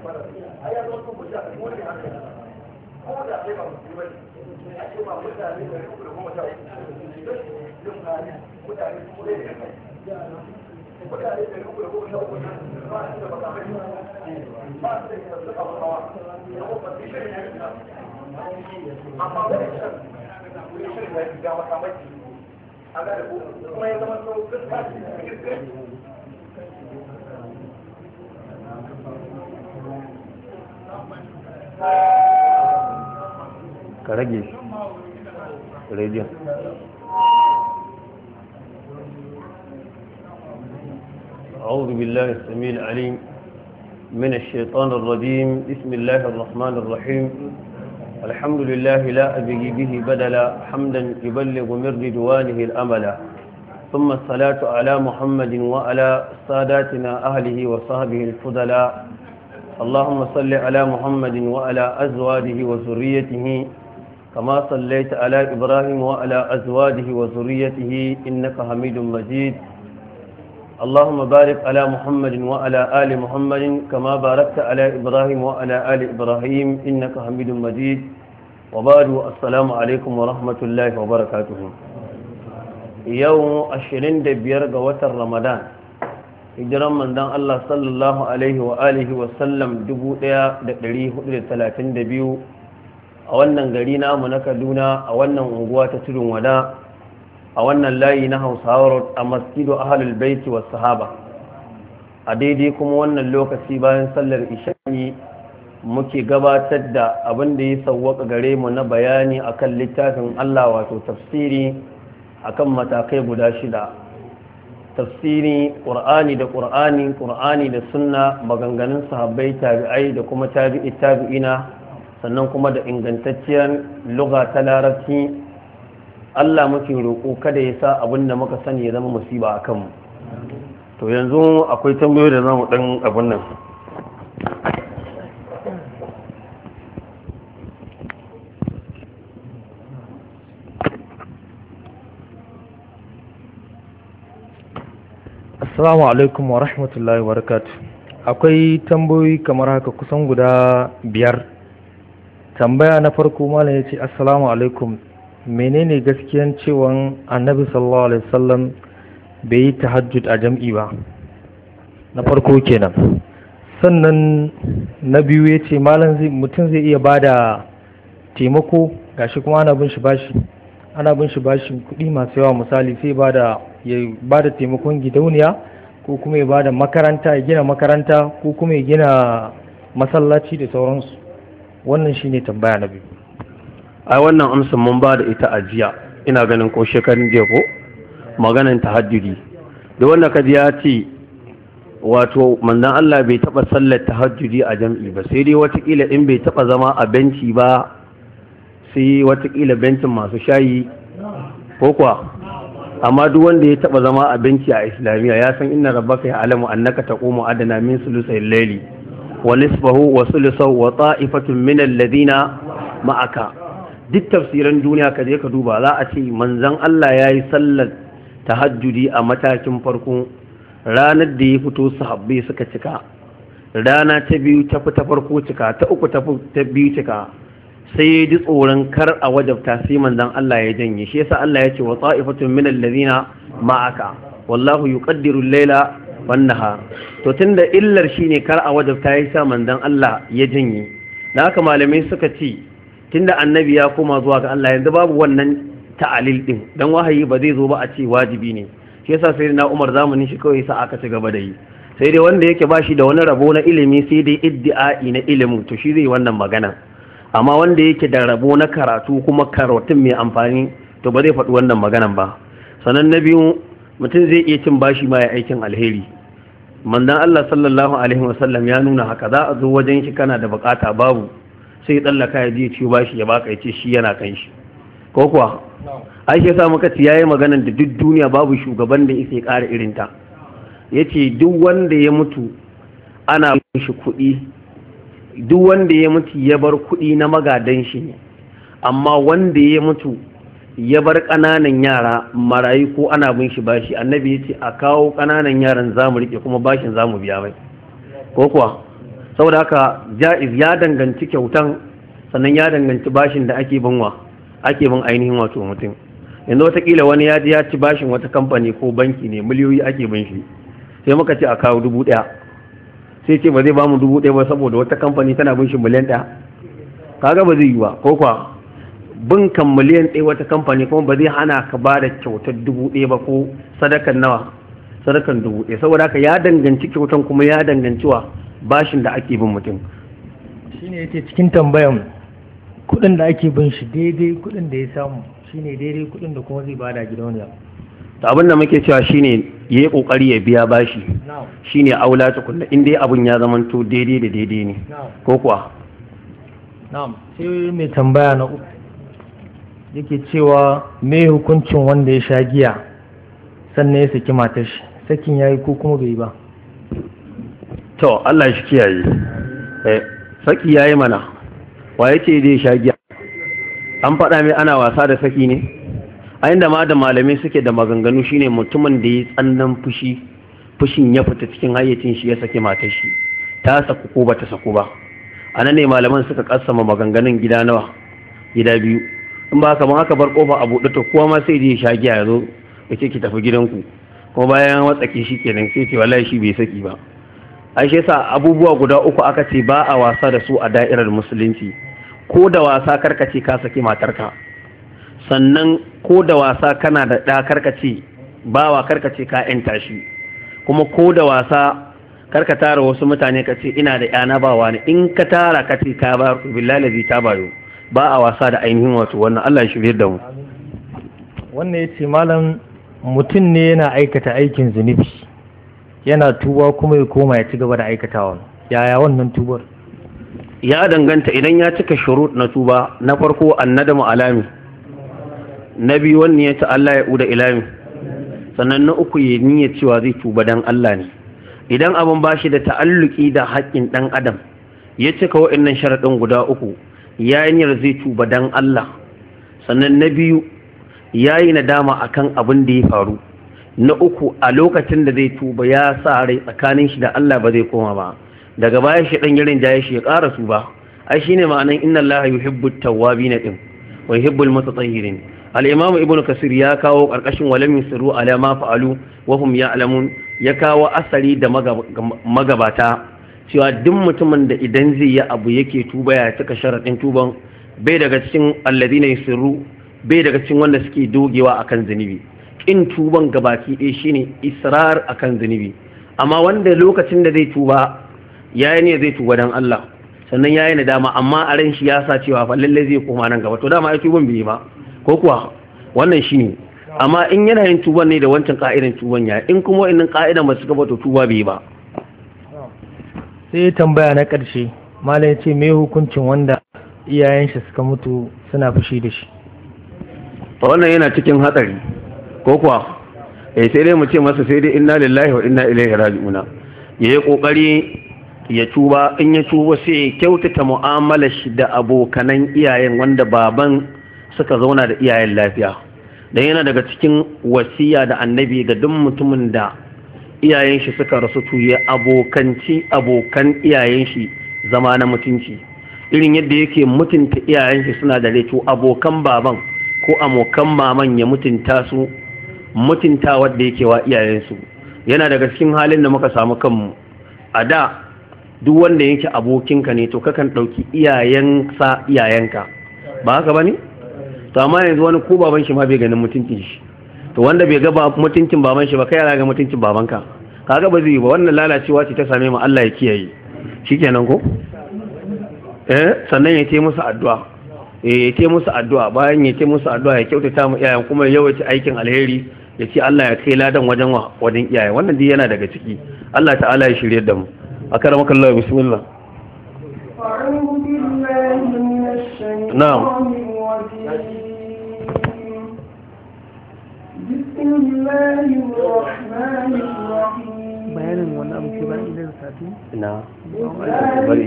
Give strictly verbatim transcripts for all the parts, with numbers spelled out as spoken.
a ya zo kuma da mu ne haka ko da kai ba musulmi ne a ce ba mutane da kuma da kuma ta yin hali mutane su ne da kai mutane da kuma da kuma ta ba su da makamai ba su da yanzu a kawa da kuma su shi ne amma wani shan wani shirin da ya ga makamai a ga da kuma ya zama sau gaska ka rage rediyon أعوذ بالله السميع العليم من الشيطان الرجيم بسم الله الرحمن الرحيم الحمد لله لا أبغي به بدلا حمدا يبلغ من رضوانه الأملا ثم الصلاة على محمد وعلى ساداتنا أهله وصحبه الفضلاء اللهم صل على محمد وعلى أزواجه وذريته كما صليت على إبراهيم وعلى أزواجه وذريته إنك حميد مجيد اللهم بارك على محمد وعلى آل محمد كما باركت على إبراهيم وعلى آل إبراهيم إنك حميد مجيد وبعد السلام عليكم ورحمة الله وبركاته يوم عشرين دبير قوة رمضان hijiran manzon Allah sallallahu alaihi wa alihi wa sallam dubu ɗaya da ɗari hudu da talatin da biyu a wannan gari namu na Kaduna a wannan unguwa ta Tudun Wada a wannan layi na Hausawa a masjidu ahlul baiti was sahaba a daidai kuma wannan lokaci bayan sallar isha'i muke gabatar da abin da ya sawwaka gare mu na bayani akan littafin Allah wato tafsiri akan matakai guda shida tafsiri ƙur'ani da ƙur'ani ƙur'ani da sunna maganganun sahabbai tabi'ai da kuma tabi'i tabi'ina sannan kuma da ingantacciyar lugha ta larabci Allah muke roƙo kada ya sa abin da muka sani ya zama musiba a kanmu to yanzu akwai tambayoyi da zamu dan abin nan Assalamu alaikum wa rahmatullahi wa barakatuh. Akwai tambayoyi kamar haka kusan guda biyar. Tambaya na farko malam yace assalamu alaikum. Menene gaskiyan cewa Annabi sallallahu alaihi wasallam bai yi tahajjud a jam'i ba? Na farko kenan. Sannan na biyu yace malam zai mutum zai iya bada taimako gashi kuma ana bin shi bashi. Ana bin shi bashin kuɗi masu yawa misali sai bada ya ba da taimakon gidauniya ko kuma ya ba da makaranta ya gina makaranta ko kuma ya gina masallaci da sauransu wannan shine tambaya na biyu. ai wannan amsa mun ba da ita a jiya ina ganin ko shekarun jiya ko maganan tahajjudi da wanda kaji ya ce wato manzon Allah bai taba sallar tahajjudi a jam'i ba sai dai watakila in bai taba zama a benci ba sai watakila bencin masu shayi ko kuwa amma duk wanda ya taba zama a benci a islamiyya ya san inna rabbaka ya'lamu annaka taqumu adana min sulusay al-layli wa nisfahu wa sulusahu wa ta'ifatun min alladhina ma'aka duk tafsiran duniya ka je ka duba za a ce manzon Allah yayi sallar tahajjudi a matakin farko ranar da ya fito sahabbai suka cika rana ta biyu ta ta farko cika ta uku ta biyu cika sai ya ji tsoron kar a wajabta sai manzon Allah ya janye shi yasa Allah ya ce wa ta'ifatun min alladhina ma'aka wallahu yuqaddiru al-layla wan nahar to tunda illar shine kar a wajabta ya sa manzon Allah ya janye dan haka malamai suka ce tunda annabi ya koma zuwa ga Allah yanzu babu wannan ta'alil din dan wahayi ba zai zo ba a ce wajibi ne shi yasa sai na Umar zamanin shi kawai sa aka ci gaba da yi sai dai wanda yake bashi da wani rabo na ilimi sai dai iddi'ai na ilimin to shi zai wannan magana amma wanda yake da rabo na karatu kuma karatun mai amfani to ba zai faɗi wannan maganan ba sannan na biyu mutum zai iya cin bashi ma ya aikin alheri manzon Allah sallallahu alaihi wasallam ya nuna haka za a zo wajen shi kana da bukata babu sai tsallaka ya je ciwo bashi ya baka ya ce shi yana kan shi ko kuwa ai shi yasa muka ci yayi maganan da duk duniya babu shugaban da yake ƙara irin ta yace duk wanda ya mutu ana shi kuɗi duk wanda ya mutu ya bar kuɗi na magadan shi ne amma wanda ya mutu ya bar ƙananan yara marayu ko ana bin shi bashi annabi ya ce a kawo ƙananan yaran za mu riƙe kuma bashin za mu biya mai ko kuwa saboda haka ja'iz ya danganci kyautan sannan ya danganci bashin da ake binwa ake bin ainihin wato mutum. Yanzu watakila wani ya ji ya ci bashin wata kamfani ko banki ne miliyoyi ake bin shi, sai muka ce a kawo dubu ɗaya, sai ce ba zai bamu dubu ɗaya ba saboda wata kamfani tana bin shi miliyan ɗaya. Kaga ba zai yi ba, ko kuwa bin kan miliyan ɗaya wata kamfani kuma ba zai hana ka ba da kyautar dubu ɗaya ba ko sadakan nawa sadakan dubu ɗaya. Saboda haka ya danganci kyautan kuma ya danganci wa bashin da ake bin mutum. Shine yake cikin tambayan kuɗin da ake bin shi daidai kuɗin da ya samu shine daidai kuɗin da kuma zai bada gidauniya. To abin da muke cewa shine yayi kokari ya biya bashi, shine aula tukunna in dai abin ya zamanto daidai da daidai ne, ko kuwa. Na'am, sai mai tambaya na uku yake cewa me hukuncin wanda ya sha giya sannan ya saki matar shi, sakin yayi ko kuma bai ba? To Allah shi kiyaye. Eh, saki yayi mana. Wa yace zai sha giya? An faɗa mai ana wasa da saki ne? A inda ma da malamai suke da maganganu shine mutumin da ya tsannan fushi, fushin ya fita cikin hayyacin shi ya saki matar shi, ta saku ko bata saku ba. A nan ne malaman suka kassama maganganun gida nawa? Gida biyu. In ba haka ban aka bar kofa a buɗe to kowa ma sai je sha giya ya zo ya ce ki tafi gidanku, kuma bayan watsake shi kenan sai ce wallahi shi bai saki ba. Ai shi yasa abubuwa guda uku aka ce ba a wasa da su a da'irar musulunci. Ko da wasa karkace ka saki matarka, sannan ko da wasa kana da ɗa karkace bawa karkace ka yanta shi, kuma ko da wasa karka tara wasu mutane ka ce ina da yana bawa ne, in ka tara ka ce ka ba billahi lazi ta bayo. Ba a wasa da ainihin wato wannan. Allah ya shirye da mu. Wannan ya ce malam mutum ne yana aikata aikin zunubi yana tuba kuma ya koma ya ci gaba da aikatawa, yaya wannan tubar? Ya danganta idan ya cika shurut na tuba. Na farko annadamu alami, na biyu wannan ya ce Allah ya uda ilami, sannan na uku ya niyyar cewa zai tuba dan Allah ne. Idan abin ba shi da ta'alluki da haƙƙin ɗan adam ya cika waɗannan sharaɗin guda uku, ya yi niyyar zai tuba dan Allah, sannan na biyu ya yi nadama akan abin da ya faru, na uku a lokacin da zai tuba ya sa rai tsakanin shi da Allah ba zai koma ba, daga baya shi dan yarin jaye shi ya ƙara su ba. Ai shine ma'anan inna Allah yuhibbut tawwabin din wa yuhibbul mutatahhirin. Al-Imam Ibn Kasir ya kawo karkashin walam yusiru ala ma fa'alu wa hum ya'lamun, ya kawo asari da magabata cewa duk mutumin da idan zai yi abu yake tuba ya cika sharadin tuban, bai daga cikin alladhina yusiru, bai daga cikin wanda suke dogewa akan zunubi. In tuban gabaki ɗaya shine israr akan zunubi. Amma wanda lokacin da zai tuba yayi ne zai tuba dan Allah, sannan yayi nadama amma a ran shi ya sa cewa fa lalle zai koma nan gaba, to dama ai tuban bai ba, ko kuwa wannan shine. Amma in yana yin tuban ne da wancan ka'idan tuban yayi, in kuma wannan ka'idan ba su gaba to tuba bai ba. Sai tambaya na ƙarshe, malam ya ce me hukuncin wanda iyayen shi suka mutu suna fushi da shi? Wannan yana cikin hatsari, ko kuwa eh sai dai mu ce masa sai dai inna lillahi wa inna ilaihi raji'una. Yayi kokari ya tuba, in ya tuba sai ya kyautata mu'amalar shi da abokanan iyayen wanda baban suka zauna da iyayen lafiya. Dan yana daga cikin wasiya da annabi ga duk mutumin da iyayen shi suka rasu to ya abokanci abokan iyayen shi zama na mutunci. Irin yadda yake mutunta iyayen shi suna da rai, to abokan baban ko abokan maman ya mutunta su mutunta wadda yake wa iyayensu. Yana daga cikin halin da muka samu kanmu a da, duk wanda yake abokinka ne to kakan ɗauki iyayensa iyayenka, ba haka ba ne? To amma yanzu wani ko baban shi ma bai ganin mutuncin shi, to wanda bai ga mutuncin baban shi ba kai yana ga mutuncin babanka, kaga ba zai ba. Wannan lalacewa ce ta same mu, Allah ya kiyaye. Shikenan ko eh sannan ya ce musu addu'a ya ce musu addu'a bayan ya ce musu addu'a ya kyautata mu iyayen, kuma ya yawaita aikin alheri, ya ce Allah ya kai ladan wajen wa wajen iyaye. Wannan dai yana daga ciki. Allah ta'ala ya shirye da mu. akaramaka Allah, bismillah. a'udhu billahi minash shaitanir rajim. Bismillahir rahmanir rahim. Bayanin wannan abu ke bayan idan sati ina bari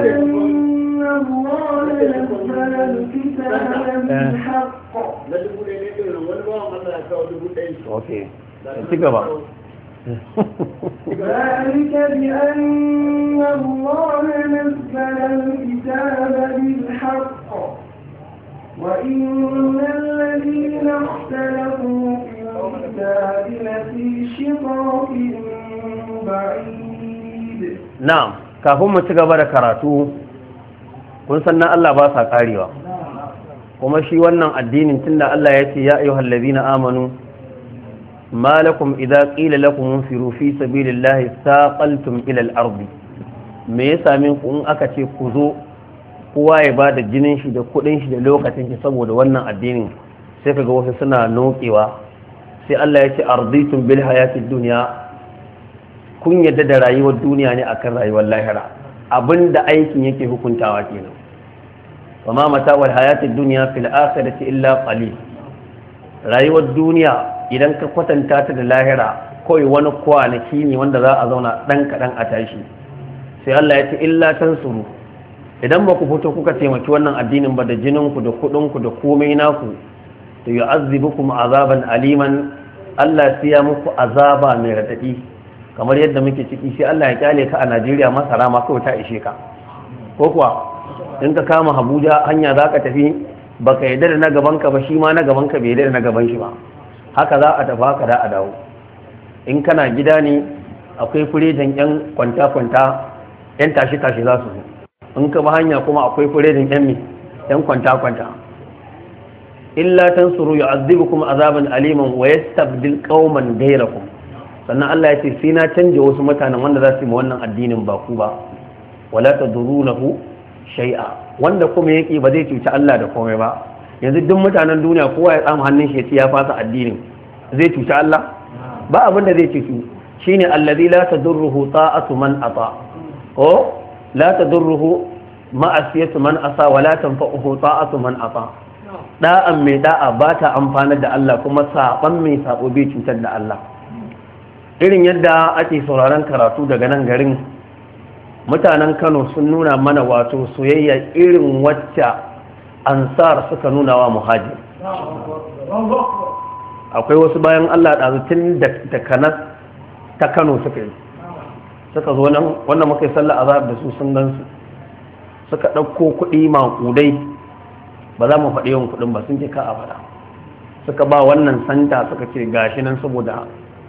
الله نزل الكتاب بالحق. اوكي ci gaba. ذلك بأن الله نزل الكتاب بالحق وإن الذين اختلفوا في الكتاب لفي شقاق بعيد. نعم kafin mu ci gaba da karatu kun san na Allah ba sa karewa kuma shi wannan addinin tunda Allah ya ce ya ayyuhal ladina amanu ma lakum idza qila lakum infiru fi sabilillahi saqaltum ila al-ardi me yasa min ku in aka ce ku zo kowa ya bada jinin shi da kudin shi da lokacin shi saboda wannan addinin sai kaga wasu suna nokewa sai Allah ya ce arditum bil hayatid dunya kun yadda da rayuwar duniya ne akan rayuwar lahira abinda aikin yake hukuntawa kenan wama mata'ul hayatid dunya fil akhirati illa qalil rayuwar duniya idan ka kwatanta ta da lahira kawai wani kwanaki ne wanda za a zauna dan kadan a tashi sai Allah ya ce illa tansuru idan ba ku fito kuka taimaki wannan addinin ba da jinin ku da kudin ku da komai naku to yu'azzibukum azaban aliman Allah sai ya muku azaba mai radadi kamar yadda muke ciki sai Allah ya kyale ka a Najeriya masara ma kawai ta ishe ka ko kuwa in ka kama Abuja hanya zaka tafi baka yarda da na gaban ka ba shi ma na gaban ka bai yarda da na gaban shi ba haka za a tafi haka da a dawo in kana gida ne akwai furejan yan kwanta kwanta yan tashi tashi za su in ka ba hanya kuma akwai furejan yan mi yan kwanta kwanta illa tansuru yu'adhibukum azaban aliman wa yastabdil qauman ghayrakum sannan Allah ya ce sai na canje wasu mutanen wanda za su yi wannan addinin ba ku ba wala tadrunahu shay'a wanda kuma yake ba zai cuci Allah da komai ba yanzu duk mutanen duniya kowa ya tsama hannun shi ya ce ya fasa addinin zai cuci Allah ba abin da zai cuci shine allazi la tadurruhu ta'atu man ata ko la tadurruhu ma'asiyatu man asa wala tanfa'uhu ta'atu man ata da'an mai da'a ba ta amfanar da Allah kuma saban mai sabo bai cutar da Allah irin yadda ake sauraron karatu daga nan garin mutanen Kano sun nuna mana wato soyayya irin wacce ansar suka nuna wa muhajir akwai wasu bayan Allah ɗazutun da kanas ta Kano suka yi suka zo nan wannan muka yi sallah azhar da su sun gansu suka ɗauko kuɗi maƙudai ba za mu faɗi yawan kuɗin ba sun ce ka a faɗa suka ba wannan santa suka ce gashi nan saboda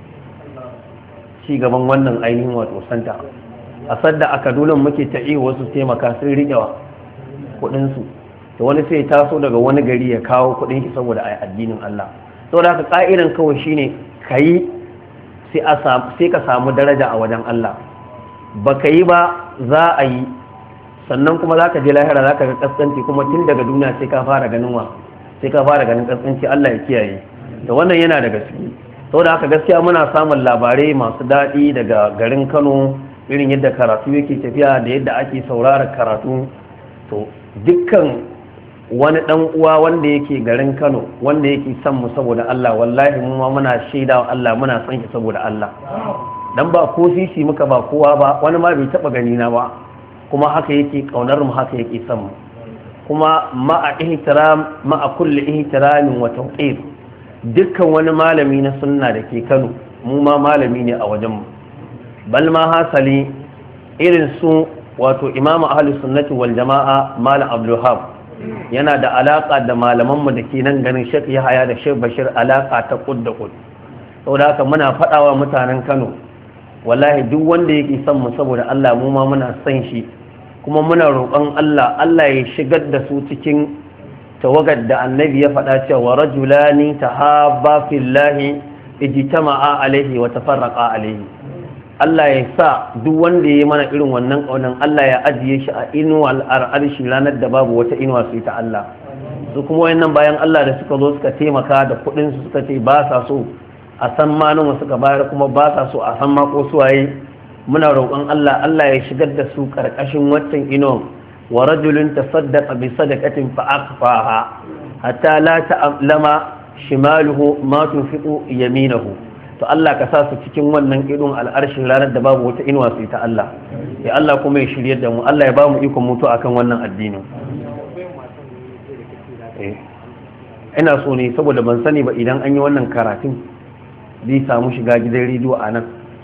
ci gaban wannan ainihin wato santa a sadda a Kaduna muke ta iya wasu taimaka sun riƙewa kuɗinsu da wani sai taso daga wani gari ya kawo kuɗin shi saboda a addinin Allah saboda haka ƙa'idan kawai shine ka yi sai ka samu daraja a wajen Allah ba ka yi ba za a yi sannan kuma za ka je lahira za ka ga ƙasƙanci kuma tun daga duniya sai ka fara ganin wa sai ka fara ganin ƙasƙanci Allah ya kiyaye da wannan yana da gaske saboda haka gaskiya muna samun labarai masu daɗi daga garin Kano irin yadda karatu yake tafiya da yadda ake saurara karatu to dukkan wani dan uwa wanda yake garin Kano wanda yake son mu saboda Allah wallahi mu ma muna shaidawa Allah muna son shi saboda Allah dan ba ko sisi muka ba kowa ba wani ma bai taba gani na ba kuma haka yake kaunar mu haka yake son mu kuma ma'a ihtiram ma'a kulli ihtiramin wa tawqir dukkan wani malami na sunna da ke Kano mu ma malami ne a wajen mu bal ma hasali irin su wato imamu ahlus sunnati wal jama'a malam Abdul Wahhab yana da alaka da malamanmu da ke nan ganin Sheikh Yahaya da Sheikh Bashir alaka ta kud da kud saboda haka muna fadawa mutanen Kano wallahi duk wanda yake son mu saboda Allah mu ma muna son shi kuma muna roƙon Allah Allah ya shigar da su cikin tawagar da annabi ya faɗa cewa rajulani tahabba fillahi ijtama'a alaihi wa tafarraqa alaihi Allah ya sa duk wanda ya yi mana irin wannan ƙaunar Allah ya ajiye shi a inuwar arshi ranar da babu wata inuwa su ta Allah su kuma wayannan bayan Allah da suka zo suka taimaka da kuɗin su suka ce ba sa so a san ma nawa suka bayar kuma ba sa so a san ma ko suwaye muna roƙon Allah Allah ya shigar da su karkashin waccan inuwar wa rajulun tasaddaqa bi sadaqatin fa akhfaha hatta la ta'lama shimaluhu ma tunfiqu yaminahu to Allah ka sa su cikin wannan irin al'arshin ranar da babu wata inuwa su ta Allah ya Allah kuma ya shirye da mu Allah ya ba mu ikon mutu akan wannan addinin ina so ne saboda ban sani ba idan an yi wannan karatun zai samu shiga gidan rediyo a nan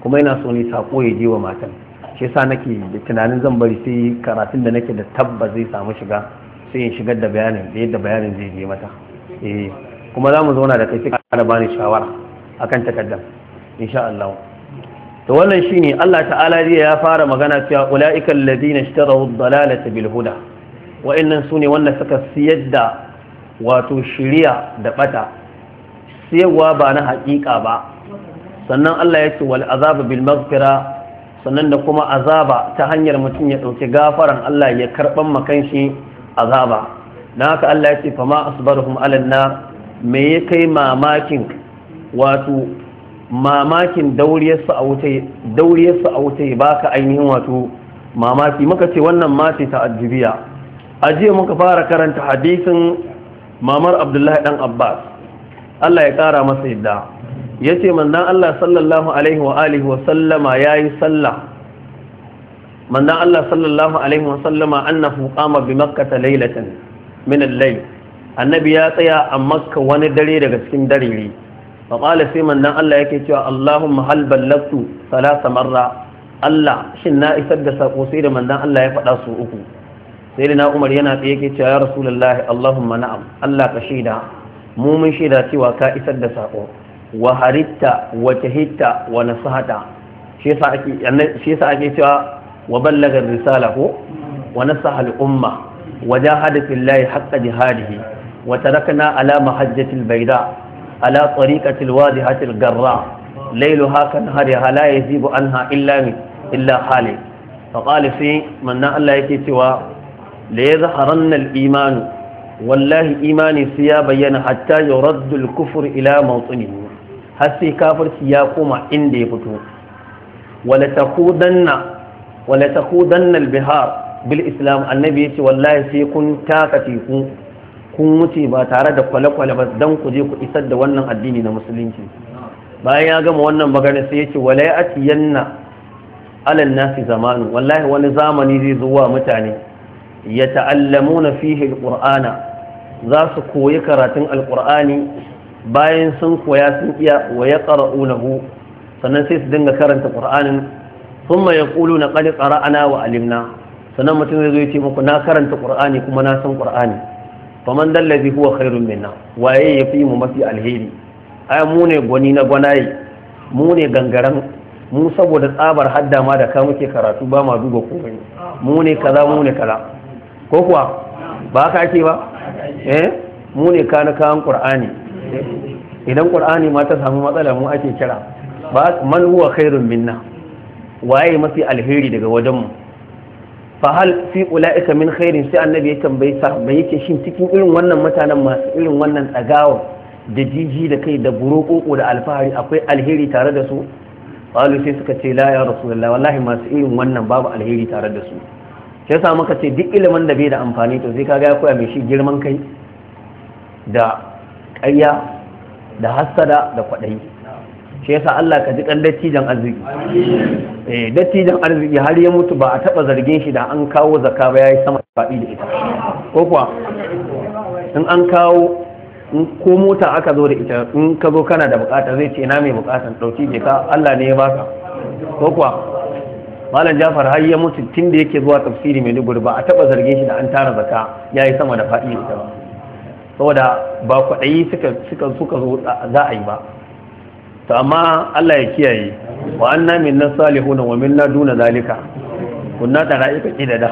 kuma ina so ne sako ya je wa matan shi yasa nake da tunanin zan bari sai karatun da nake da tabbas zai samu shiga sai in shigar da bayanin da yadda bayanin zai je mata eh kuma za mu zauna da kai sai ka bani shawara akan takaddam insha Allah. To wannan shine Allah ta'ala ya fara magana cewa ulaiikal ladina ishtaraw ad-dalalata bil huda wa'annan sune wanda suka siyar da wato shiriya da bata siyarwa ba na haƙiƙa ba. Sannan Allah ya ce wal azaba bil maghfira sannan da kuma azaba ta hanyar mutum ya dauki gafaran Allah ya karban makan shi azaba. Dan haka Allah ya ce fama asbaruhum alan nar me ya kai mamakin wato mamakin dauriyarsu a wuce dauriyarsu a wuce baka ainihin wato mamaki muka ce wannan mace ta ajibiya ajiye muka fara karanta hadisin mamar Abdullahi dan Abbas Allah ya kara masa yadda yace manzon Allah sallallahu alaihi wa alihi wa sallama yayi sallah manzon Allah sallallahu alaihi wa sallama annahu qama bi makkah laylatan min al-layl annabi ya tsaya a makka wani dare daga cikin darere faƙala sai mandan Allah yake cewa Allahumma hal ballagtu salasa marra Allah shin na isar da sako sai da mandan Allah ya faɗa su uku sai da na Umar yana tsaye yake cewa ya Rasulullahi Allahumma na'am Allah ka shaida mu mun shaida cewa ka isar da sako wa haritta wa tahitta wa nasahata shi yasa ake shi yasa ake cewa wa ballaga risala ko wa nasaha al umma wa jahada fillahi haqqa jihadihi wa tarakna ala mahajjatil bayda على طريقة الواضحة الجراء ليلها كنهارها لا يزيب عنها إلا من إلا خالد فقال في من الله يكتوى ليظهرن الإيمان والله إيماني سيابين حتى يرد الكفر إلى موطنه هسي كافر سياقوم عندي فتو ولتخوضن ولتخوضن البهار بالإسلام النبي والله سيكون تاكتيكم kun wuce ba tare da kwale-kwale ba don ku je ku isar da wannan addini na musulunci. Bayan ya gama wannan magana sai ya ce wala ya ati yanna alal nasi zamanu wallahi wani zamani zai zuwa mutane ya ta'allamuna fihi alqur'ana za su koyi karatun alqur'ani bayan sun koya sun iya wa yaqra'unahu sannan sai su dinga karanta qur'anin thumma yaquluna qad qara'ana wa alimna sannan mutum zai zo ya ce muku na karanta qur'ani kuma na san qur'ani faman dallazi huwa khairun minna waye yafi mu mafi alheri ai mu ne gwani na gwanaye mu ne gangaran mu saboda tsabar hadda ma da ka muke karatu ba ma duba komai mu ne kaza mu ne kaza ko kuwa ba ka ake ba eh mu ne kana kan qur'ani idan qur'ani ma ta samu matsala mu ake kira ba man huwa khairun minna waye mafi alheri daga wajen mu fahal fi ula'ika min khairin sai annabi ya tambayi sahabbai yake shin cikin irin wannan mutanen masu irin wannan tsagawa da jiji da kai da burokoko da alfahari akwai alheri tare da su qalu sai suka ce la ya rasulullah wallahi masu irin wannan babu alheri tare da su sai sa muka ce duk ilimin da bai da amfani to sai kaga ya koya mai shi girman kai da ƙarya da hassada da kwaɗayi shi yasa Allah ka ji kan dattijan arziki eh dattijan arziki har ya mutu ba a taba zargin shi da an kawo zakka ba yayi sama faɗi da ita ko kuwa in an kawo in ko mota aka zo da ita in ka zo kana da bukata zai ce ina mai bukatan dauki ke ka Allah ne ya baka ko kuwa malam Jafar har ya mutu tun da yake zuwa tafsiri mai dubur ba a taba zargin shi da an tara zakka yayi sama da faɗi da ita ba saboda ba kwaɗayi suka suka suka zo za a yi ba to amma Allah ya kiyaye wa anna minna salihuna wa minna duna zalika kunna tara'ika kidada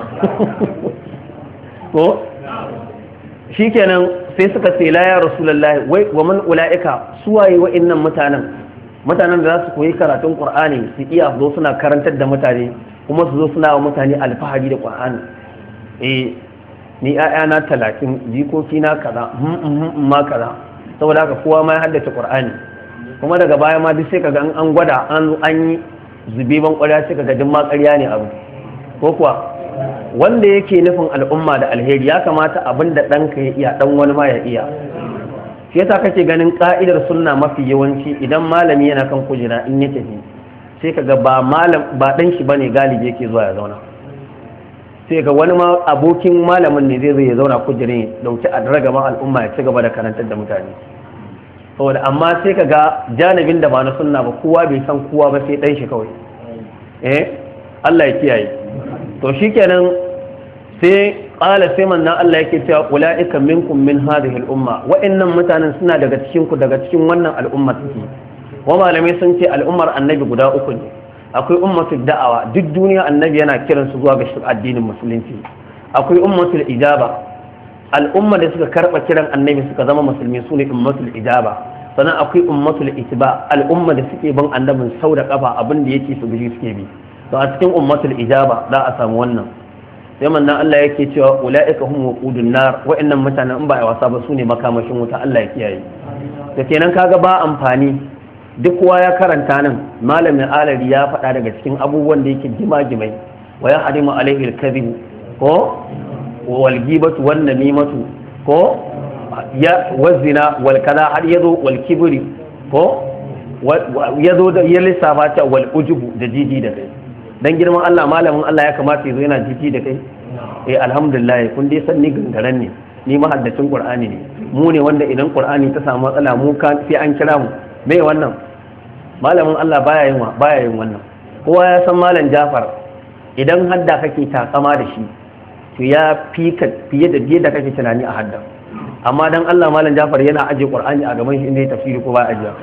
ko shikenan sai suka ce la ya rasulullahi wai wa man ulaika suwaye wa'annan mutanen mutanen da za su koyi karatun qur'ani su iya zo suna karantar da mutane kuma su zo suna wa mutane alfahari da qur'ani eh ni ayana talatin jikoki na kaza ma kaza saboda haka kowa ma ya haddace qur'ani kuma daga baya ma duk sai kaga an gwada an an yi zube ban ƙwarya sai kaga duk ma ƙarya ne abu ko kuwa wanda yake nufin al'umma da alheri ya kamata abin da ɗanka ya iya ɗan wani ma ya iya shi yasa kake ganin ka'idar sunna mafi yawanci idan malami yana kan kujera in ya tafi sai kaga ba malam ba ɗan shi bane galibi yake zuwa ya zauna sai ga wani ma abokin malamin ne zai zo ya zauna kujerin ya dauki a ragaman al'umma ya ci gaba da karantar da mutane saboda amma sai ka ga janibin da ba na sunna ba kowa bai san kowa ba sai dan shi kawai eh Allah ya kiyaye to shikenan sai qala sai manzon Allah yake cewa ulaika minkum min hadhihi al-umma wa'annan mutanen suna daga cikin ku daga cikin wannan al'umma take wa malamai sun ce al'ummar annabi guda uku ne akwai ummatul da'awa duk duniya annabi yana kiran su zuwa ga addinin musulunci akwai ummatul ijaba al'umma da suka karba kiran annabi suka zama musulmi sune ummatul ijaba sannan akwai ummatul ittiba al'umma da suke bin annabin sau da kafa abin da yake su bi suke bi to a cikin ummatul ijaba za a samu wannan sai manzon Allah yake cewa ulaika hum waqudun nar wa'annan mutanen in ba a wasa ba sune makamashin wuta Allah ya kiyaye da kenan kaga ba amfani duk kowa ya karanta nan malamin alari ya faɗa daga cikin abubuwan da yake gima-gimai wa ya hadimu alaihi alkazib ko wal gibatu wan namimatu ko ya wazina wal kaza har yazo wal kibri ko yazo da ya lissafa ta wal ujubu da jiji da kai dan girman Allah malamin Allah ya kamata yazo yana jiji da kai eh alhamdulillah kun dai san ni gangaren ne ni mahaddacin qur'ani ne mu ne wanda idan qur'ani ta samu matsala mu kan sai an kira mu me wannan malamin Allah baya yin baya yin wannan kowa ya san malam Jafar idan hadda kake takama da shi to ya fi ka fiye da yadda kake tunani a hadda amma dan Allah malam Jafar yana aje Qur'ani a gaban shi inda ya tafsiri ko ba aje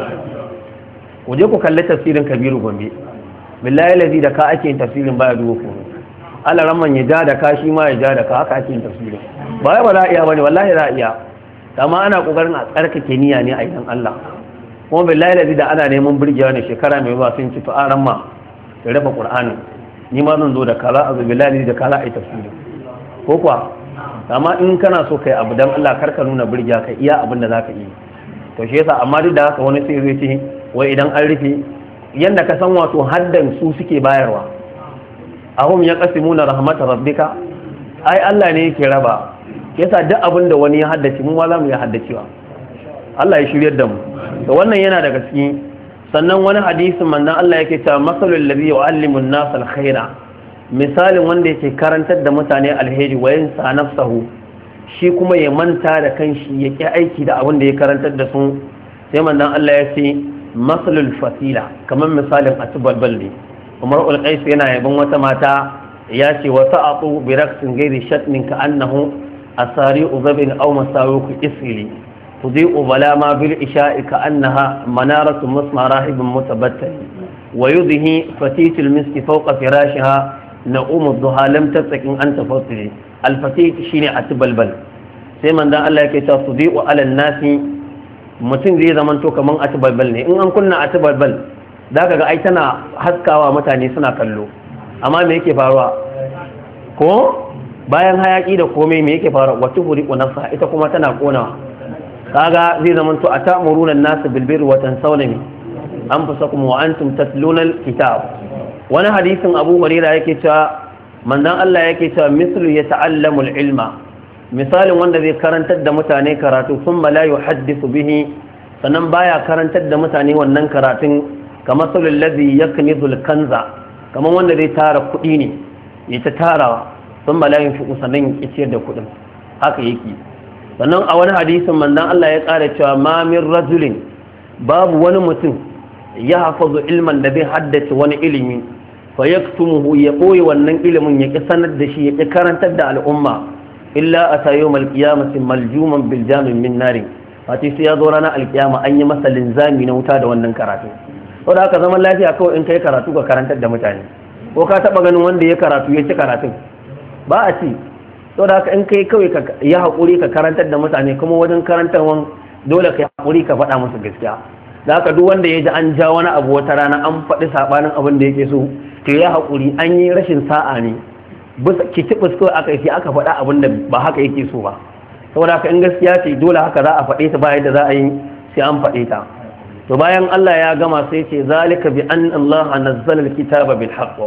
ku je ku kalli tafsirin Kabiru Gombe billahi lazi da ka ake yin tafsirin baya duwo ku Allah ramman ya ja da ka shi ma ya ja da ka haka ake yin tafsirin ba ba za a iya bane wallahi za a iya amma ana kokarin a tsarkake niyya ne a idan Allah kuma billahi lazi da ana neman burgewa ne shekara mai zuwa sun ci to an ramma da rafa Qur'ani ni ma zan zo da kaza azu billahi da kaza ai tafsiri ko kuwa amma in kana so kai abu dan Allah karka nuna burgewa kai iya abin da zaka yi to shi yasa amma duk da haka wani sai zai ce wai idan an rufe yanda ka san wato haddan su suke bayarwa ahum yaqsimuna rahmatar rabbika ai Allah ne yake raba yasa duk abin da wani ya haddace mu ma za mu ya haddacewa Allah ya shiryar da mu to wannan yana daga cikin sannan wani hadisin manzon Allah yake cewa masalul ladhi yu'allimu an-nas al-khaira misalin wanda yake karantar da mutane alheri wa yansa nafsahu shi kuma ya manta da kanshi ya ki aiki da abin da ya karantar da su sai manzon Allah ya ce masalul fasila kamar misalin atbalbal ne Umar ul-Qais yana yaban wata mata ya ce wa ta'atu bi raqsin ghairi shatnin ka annahu asari'u zabin aw masawiku isili تضيء بلا ما بالإشاء كأنها منارة مصنع راهب متبتل ويضه فتيت المسك فوق فراشها نؤوم الضحى لم تتكن أنت فصلي الفتيت شيني أتبلبل سيما دا الله يكتا تضيء على الناس mutum zai zamanto kaman atibalbal ne in an kunna atibalbal zaka ga ai tana haskawa mutane suna kallo amma me yake faruwa ko bayan hayaki da komai me yake faruwa wata huriqu nafsa ita kuma tana kona kaga zai zamanto atamuruna an-nas bil birri wa tansawna anfusakum wa antum tatluna al-kitab wani hadisin Abu Hurairah yake cewa manzon Allah yake cewa mislu yata'allamu al-ilma misalin wanda zai karantar da mutane karatu thumma la yuhaddithu bihi sannan baya karantar da mutane wannan karatun kamar salul ladhi yaknizu al-kanza kamar wanda zai tara kudi ne ya ta tarawa thumma la yunfiqu sannan ya ciyar da kudin haka yake sannan a wani hadisin manzon Allah ya ƙara cewa ma min rajulin babu wani mutum ya hafazu ilman da zai haddace wani ilimi fa yaktumuhu ya koyi wannan ilimin ya ki sanar da shi ya ki karantar da al'umma illa ata yawmal qiyamati maljuman bil jamin min nar fati sai ya zo ranar alkiyama an yi masa linzami na wuta da wannan karatu saboda haka zaman lafiya kawai in kai karatu ka karantar da mutane ko ka taba ganin wanda ya karatu ya ci karatun ba a ci saboda haka in kai kawai ka ya haƙuri ka karantar da mutane kuma wajen karantarwan dole ka haƙuri ka faɗa musu gaskiya da haka duk wanda ya ji an ja wani abu wata rana an faɗi saɓanin abin da yake so to ya haƙuri an yi rashin sa'a ne ki ci fusko aka yi aka faɗa abin da ba haka yake so ba saboda haka in gaskiya ce dole haka za a faɗe ta bayan da za a yi sai an faɗe ta to bayan Allah ya gama sai ce zalika bi an Allah nazzala alkitaba bil haqq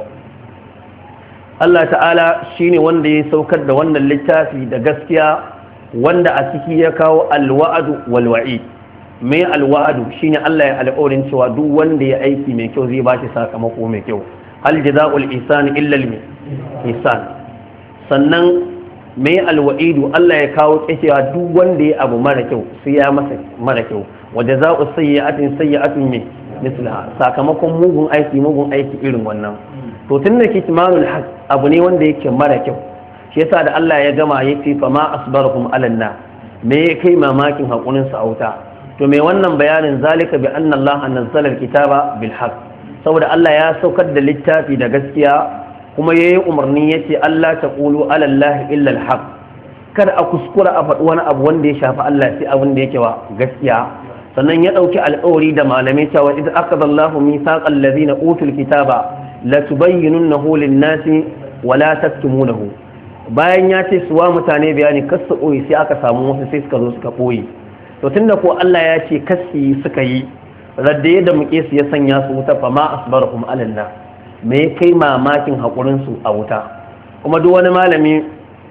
Allah ta'ala shine wanda ya saukar da wannan littafi da gaskiya wanda a ciki ya kawo alwa'du wal wa'id mai alwa'du shine Allah ya alƙawarin cewa duk wanda ya aiki mai kyau zai ba shi sakamako mai kyau hal jazaa'ul ihsan illa al ihsan sannan mai alwa'idu Allah ya kawo cewa duk wanda ya abu mara kyau sai ya masa mara kyau wa jazaa'u sayyi'atin sayyi'atun mislaha sakamakon mugun aiki mugun aiki irin wannan to tunda kitmanul haq abu ne wanda yake mara kyau shi yasa da Allah ya gama yace fa ma asbarakum alanna me kai mamakin hakurin sa auta to me wannan bayanin zalika bi anna Allah nazzala alkitaba bil haqq saboda Allah ya saukar da littafi da gaskiya kuma yayi umarni yace Allah taqulu ala Allah illa alhaq kada a kuskura a faɗi wani abu wanda ya shafi Allah sai abin da yake wa gaskiya sannan ya dauki alƙawari da malamai cewa idan akada Allahu mithaqal ladina utul kitaba la tubayyinunahu lin-nasi wa la taktumunahu bayan ya ce suwa mutane bayani kasu koyi sai aka samu wasu sai suka zo suka koyi to tunda ko Allah ya ce kasi suka yi radda yadda muke su ya sanya su wuta fa ma asbarakum alanna me kai mamakin hakurin su a wuta kuma duk wani malami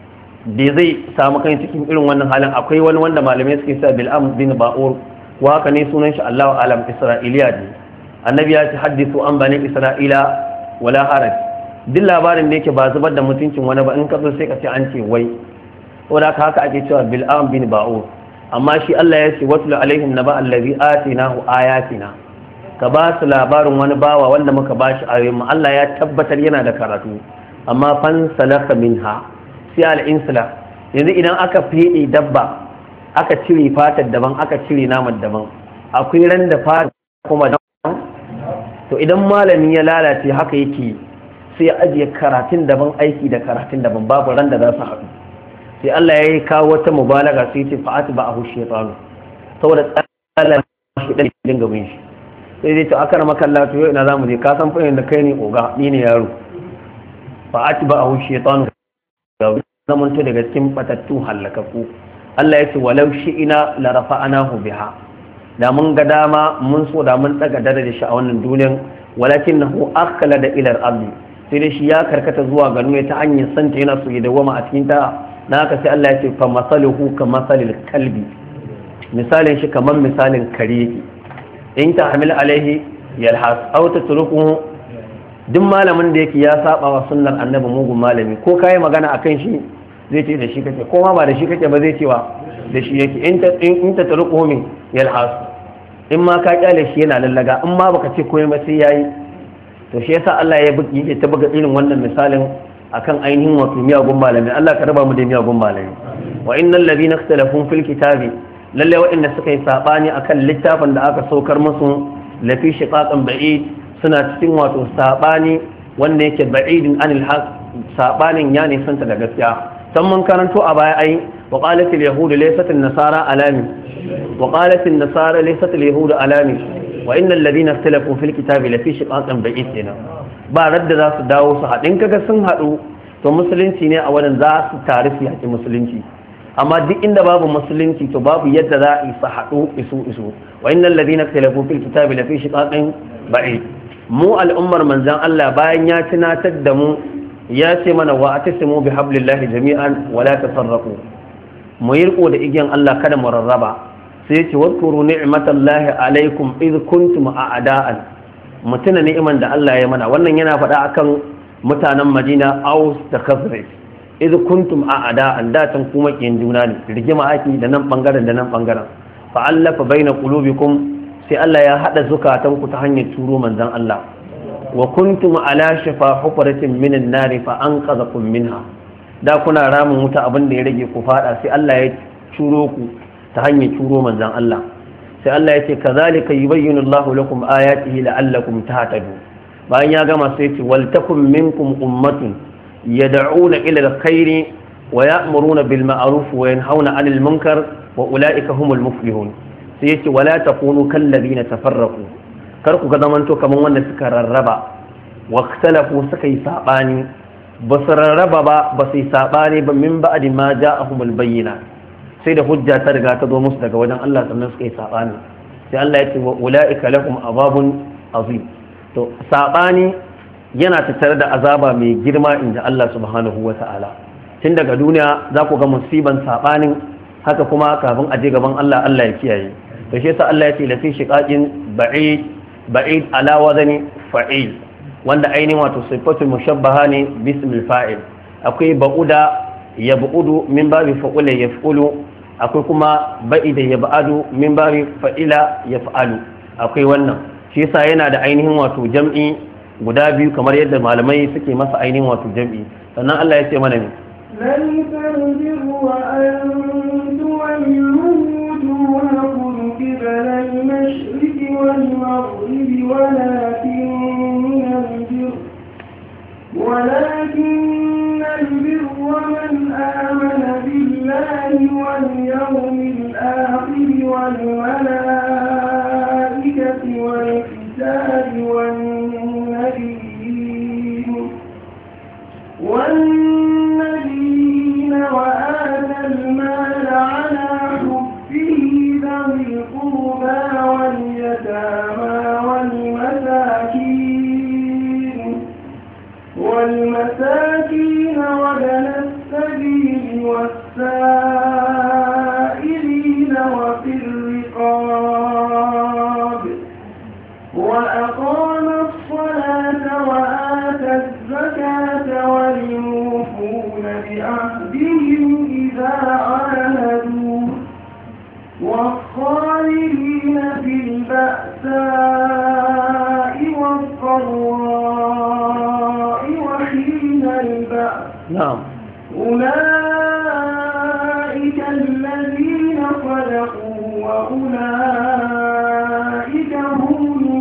da zai samu kai cikin irin wannan halin akwai wani wanda malamai suke sa bil'am bin ba'ur wa haka ne sunan shi Allahu alam Isra'iliya ne annabi ya ce hadithu an bani Isra'ila wala haraj duk labarin da yake ba zubar da mutuncin wani ba in ka zo sai ka ce an ce wai saboda haka ake cewa bil'am bin ba'ur amma shi Allah ya ce watul alaihim naba allazi atinahu ayatina ka ba su labarin wani bawa wanda muka bashi ayoyin Allah ya tabbatar yana da karatu amma fan salaka minha sai al-insula yanzu idan aka fede dabba aka cire fatar daban aka cire naman daban akwai ran da fata kuma daban to idan malami ya lalace haka yake sai ajiye karatun daban aiki da karatun daban babu ran da za su haɗu sai Allah ya yi kawo wata mubalaga sai ce fa'at ba a hushe tsano saboda tsalar shi ɗan dinga bin shi sai dai to aka na makalla to yau ina za mu je ka san fahimta da kai ne oga ni ne yaro fa'at ba a hushe tsano ga zamanto daga cikin batattu hallakaku Allah ya ce walau shi ina la rafa'anahu biha da mun ga dama mun so da mun daga darajar shi a wannan duniyar walakinahu akala da ilar ardi sai dai shi ya karkata zuwa ga nuna ta hanyar santa yana so ya dawama a cikin ta na haka sai Allah ya ce fa masaluhu ka masalil kalbi misalin shi kamar misalin kare yake in ta hamil alaihi yalhas aw tatrukuhu duk malamin da yake ya saba wa sunnar annabi mugun malami ko kai magana akan shi zai ce da shi kake ko ma ba da shi kake ba zai cewa da shi yake in ta in ta tatrukuhu min yalhas in ma ka kyale shi yana lallaga in ma baka ce komai ba sai yayi to shi yasa Allah ya buki yake ta buga irin wannan misalin akan ainihin wato miyagun malami Allah ka raba mu da miyagun malami wa innal ladina ikhtalafu fil kitabi lalle waɗanda suka yi sabani akan littafin da aka saukar musu lafi shiqaqan ba'id suna cikin wato sabani wanda yake ba'idin anil haq sabanin ya ne santa da gaskiya san mun karanto a baya ai wa qalat al yahud laysat an nasara alami wa qalat an nasara laysat al yahud alami wa innal ladina ikhtalafu fil kitabi lafi shiqaqan ba'id dina ba radda za su dawo su haɗin kaga sun haɗu to musulunci ne a wajen za su tare su yaƙi musulunci amma duk inda babu musulunci to babu yadda za a su haɗu isu isu wa innal ladina ikhtalafu fil kitabi lafi shiqaqin ba'id mu al'ummar manzan Allah bayan ya tunatar da mu ya ce mana wa atasimu bi hablillahi jami'an wa la tafarraqu mu yirko da igiyan Allah kada mu rarraba sai ya ce wadkuru ni'matallahi alaikum id kuntum a'da'an mutuna ni'iman da Allah ya mana wannan yana faɗa akan mutanen Madina Aus da Khazraj idh kuntum a'da'an da tan kuma kiyin juna ne rigima ake da nan bangaren da nan bangaren fa allafa baina qulubikum sai Allah ya hada zukatan ku ta hanyar turo manzon Allah wa kuntum ala shafa hufratin minan nar fa anqadhakum minha da kuna ramin wuta abin da ya rage ku fada sai Allah ya turo ku ta hanyar turo manzon Allah sai Allah ya ce kazalika yubayyinu Allahu lakum ayatihi la'allakum tahtadun bayan ya gama sai ce wal takum minkum ummatun yad'una ila alkhairi wa ya'muruna bil ma'ruf wa yanhauna 'anil munkar wa ulaika humul muflihun sai yace wala takunu kal ladina tafarraqu kar ku ga zamanto kaman wanda suka rarraba wa ikhtalafu suka yi sabani ba su rarraba ba ba su yi sabani ba min ba'di ma ja'ahumul bayyinat sai da hujja ta riga ta zo musu daga wajen Allah sannan suka yi sabani sai Allah ya ce wa ulaika lahum azabun azim to sabani yana tattare da azaba mai girma inda Allah subhanahu wata'ala tun daga duniya za ku ga musiban sabanin haka kuma kafin a je gaban Allah Allah ya kiyaye to shi yasa Allah ya ce lafi shiqaqin ba'id ba'id ala wazani fa'il wanda ainihin wato sifatul mushabbaha ne bismil fa'il akwai ba'uda yab'udu min babi fa'ula yaf'ulu akwai kuma ba'ida ya ba'adu min babi fa'ila ya fa'alu akwai wannan shi yasa yana da ainihin wato jam'i guda biyu kamar yadda malamai suke masa ainihin wato jam'i sannan Allah ya ce mana ne ليس البر وأن تولوا وجوهكم قبل المشرق والمغرب ولكن البر ولكن البر من آمن بالله واليوم الآخر والملائكة والكتاب والنبيين والنبيين وآتى المال على حبه ذوي القربى واليتامى والمساكين والمساكين وابن السبيل والسائلين وفي الرقاب وأقام الصلاة وآتى الزكاة والموفون بعهدهم إذا عاهدوا والصابرين في البأساء والضراء وحين البأس نعم أولئك الذين صدقوا وأولئك هم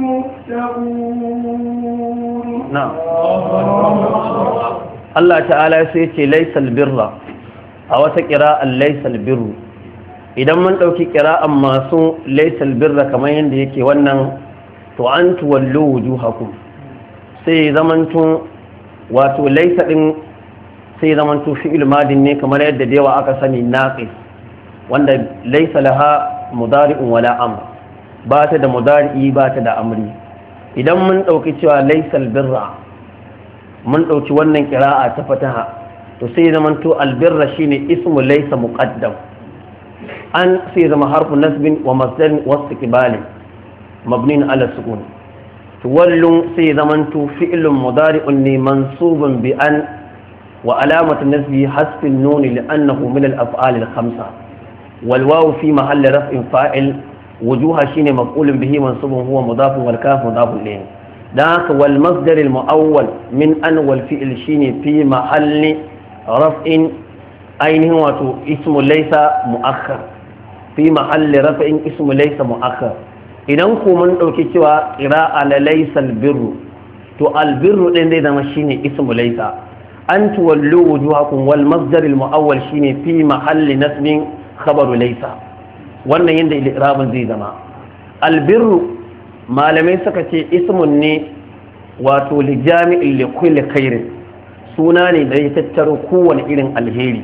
المتقون نعم Allah ta'ala sai ce laysal birra a wata qira'an laysal birru idan mun dauki qira'an masu laysal birra kamar yanda yake wannan to an tuwallu wujuhakum sai zamanto wato laysa din sai zamanto fi'il madin ne kamar yadda da yawa aka sani naqis wanda laysa laha mudari'un wala amr ba ta da mudari'i ba ta da amri idan mun dauki cewa laysal birra mun ɗauki wannan ƙira'a ta fataha to sai zama to albirra shine ismu laysa muqaddam an sai zama harfu nasbin wa masdarin wa istiqbalin mabnin ala sukun to wallun sai zama to fi'lun mudari'un ne mansubun bi an wa alamatu nasbi hasfin nun li'annahu min al-af'al al-khamsa wal wawu fi mahalli raf'in fa'il wujuha shine maf'ulun bihi mansubun huwa mudafun wal kaf mudafun ilayhi ذاك والمصدر المؤول من أن والفعل شيني في محل رفع أين هو اسم ليس مؤخر في محل رفع اسم ليس مؤخر إذا من أوكيتوا قراءة ليس البر تو البر لين ده مشيني اسم ليس أن تولوا وجوهكم والمصدر المؤول شيني في محل نسب خبر ليس wannan yanda al-i'rabun zai zama albirru malamai suka ce ismun ne wato li jami'in li kulli khairin suna ne da ya tattaro kowane irin alheri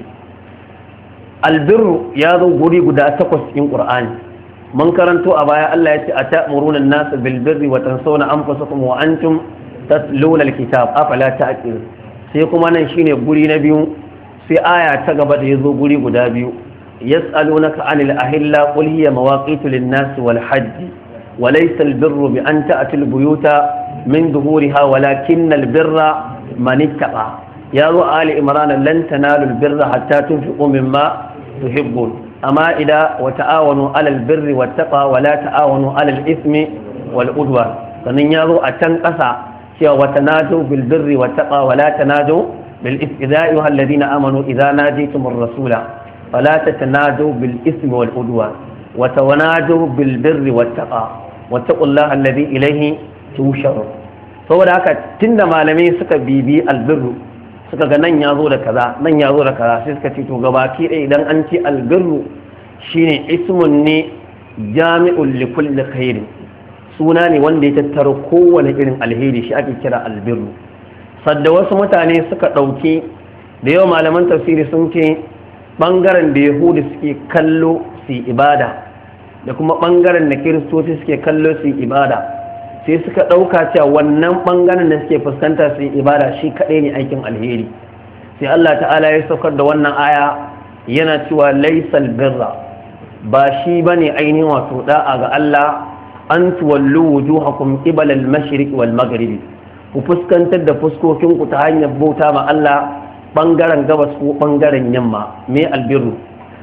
albirru ya zo guri guda takwas cikin qur'ani mun karanto a baya Allah ya ce atamuruna an-nasa bil birri wa tansawna anfusakum wa antum tatluna al-kitab afala ta'qilun sai kuma nan shine guri na biyu sai aya ta gaba da yazo guri guda biyu yas'alunaka 'anil ahilla qul hiya mawaqitu lin-nasi wal hajj وليس البر بأن تأتي البيوت من ظهورها ولكن البر من اتقى يا آل إمران لن تنالوا البر حتى تنفقوا مما تحبون أما إذا وتعاونوا على البر والتقى ولا تعاونوا على الإثم والعدوان فمن يروا أتنقص وتنادوا بالبر والتقى ولا تنادوا بالإثم إذا أيها الذين آمنوا إذا ناديتم الرسول فلا تتنادوا بالإثم والعدوان وتنادوا بالبر والتقى واتقوا الله الذي إليه تشرون saboda haka tunda malamai suka bibi albirru suka ga nan yazo da kaza nan yazo da kaza sai suka ce to gabaki ɗaya idan an ce albirru shine ismun ne jami'ul li kulli khairin suna ne wanda ya tattaro kowane irin alheri shi ake kira albirru sadda wasu mutane suka ɗauki da yawa malaman tafsiri sun ce bangaren da yahudu suke kallo su ibada da kuma ɓangaren da kiristoci suke kallo su ibada sai suka ɗauka cewa wannan ɓangaren da suke fuskanta su ibada shi kaɗai ne aikin alheri sai Allah ta'ala ya saukar da wannan aya yana cewa laisal birra ba shi bane ainihin wato da'a ga Allah an tuwallu wujuhakum qibala al-mashriq wal maghrib ku fuskantar da fuskokin ku ta hanyar bauta ma Allah ɓangaren gabas ko ɓangaren yamma me albirru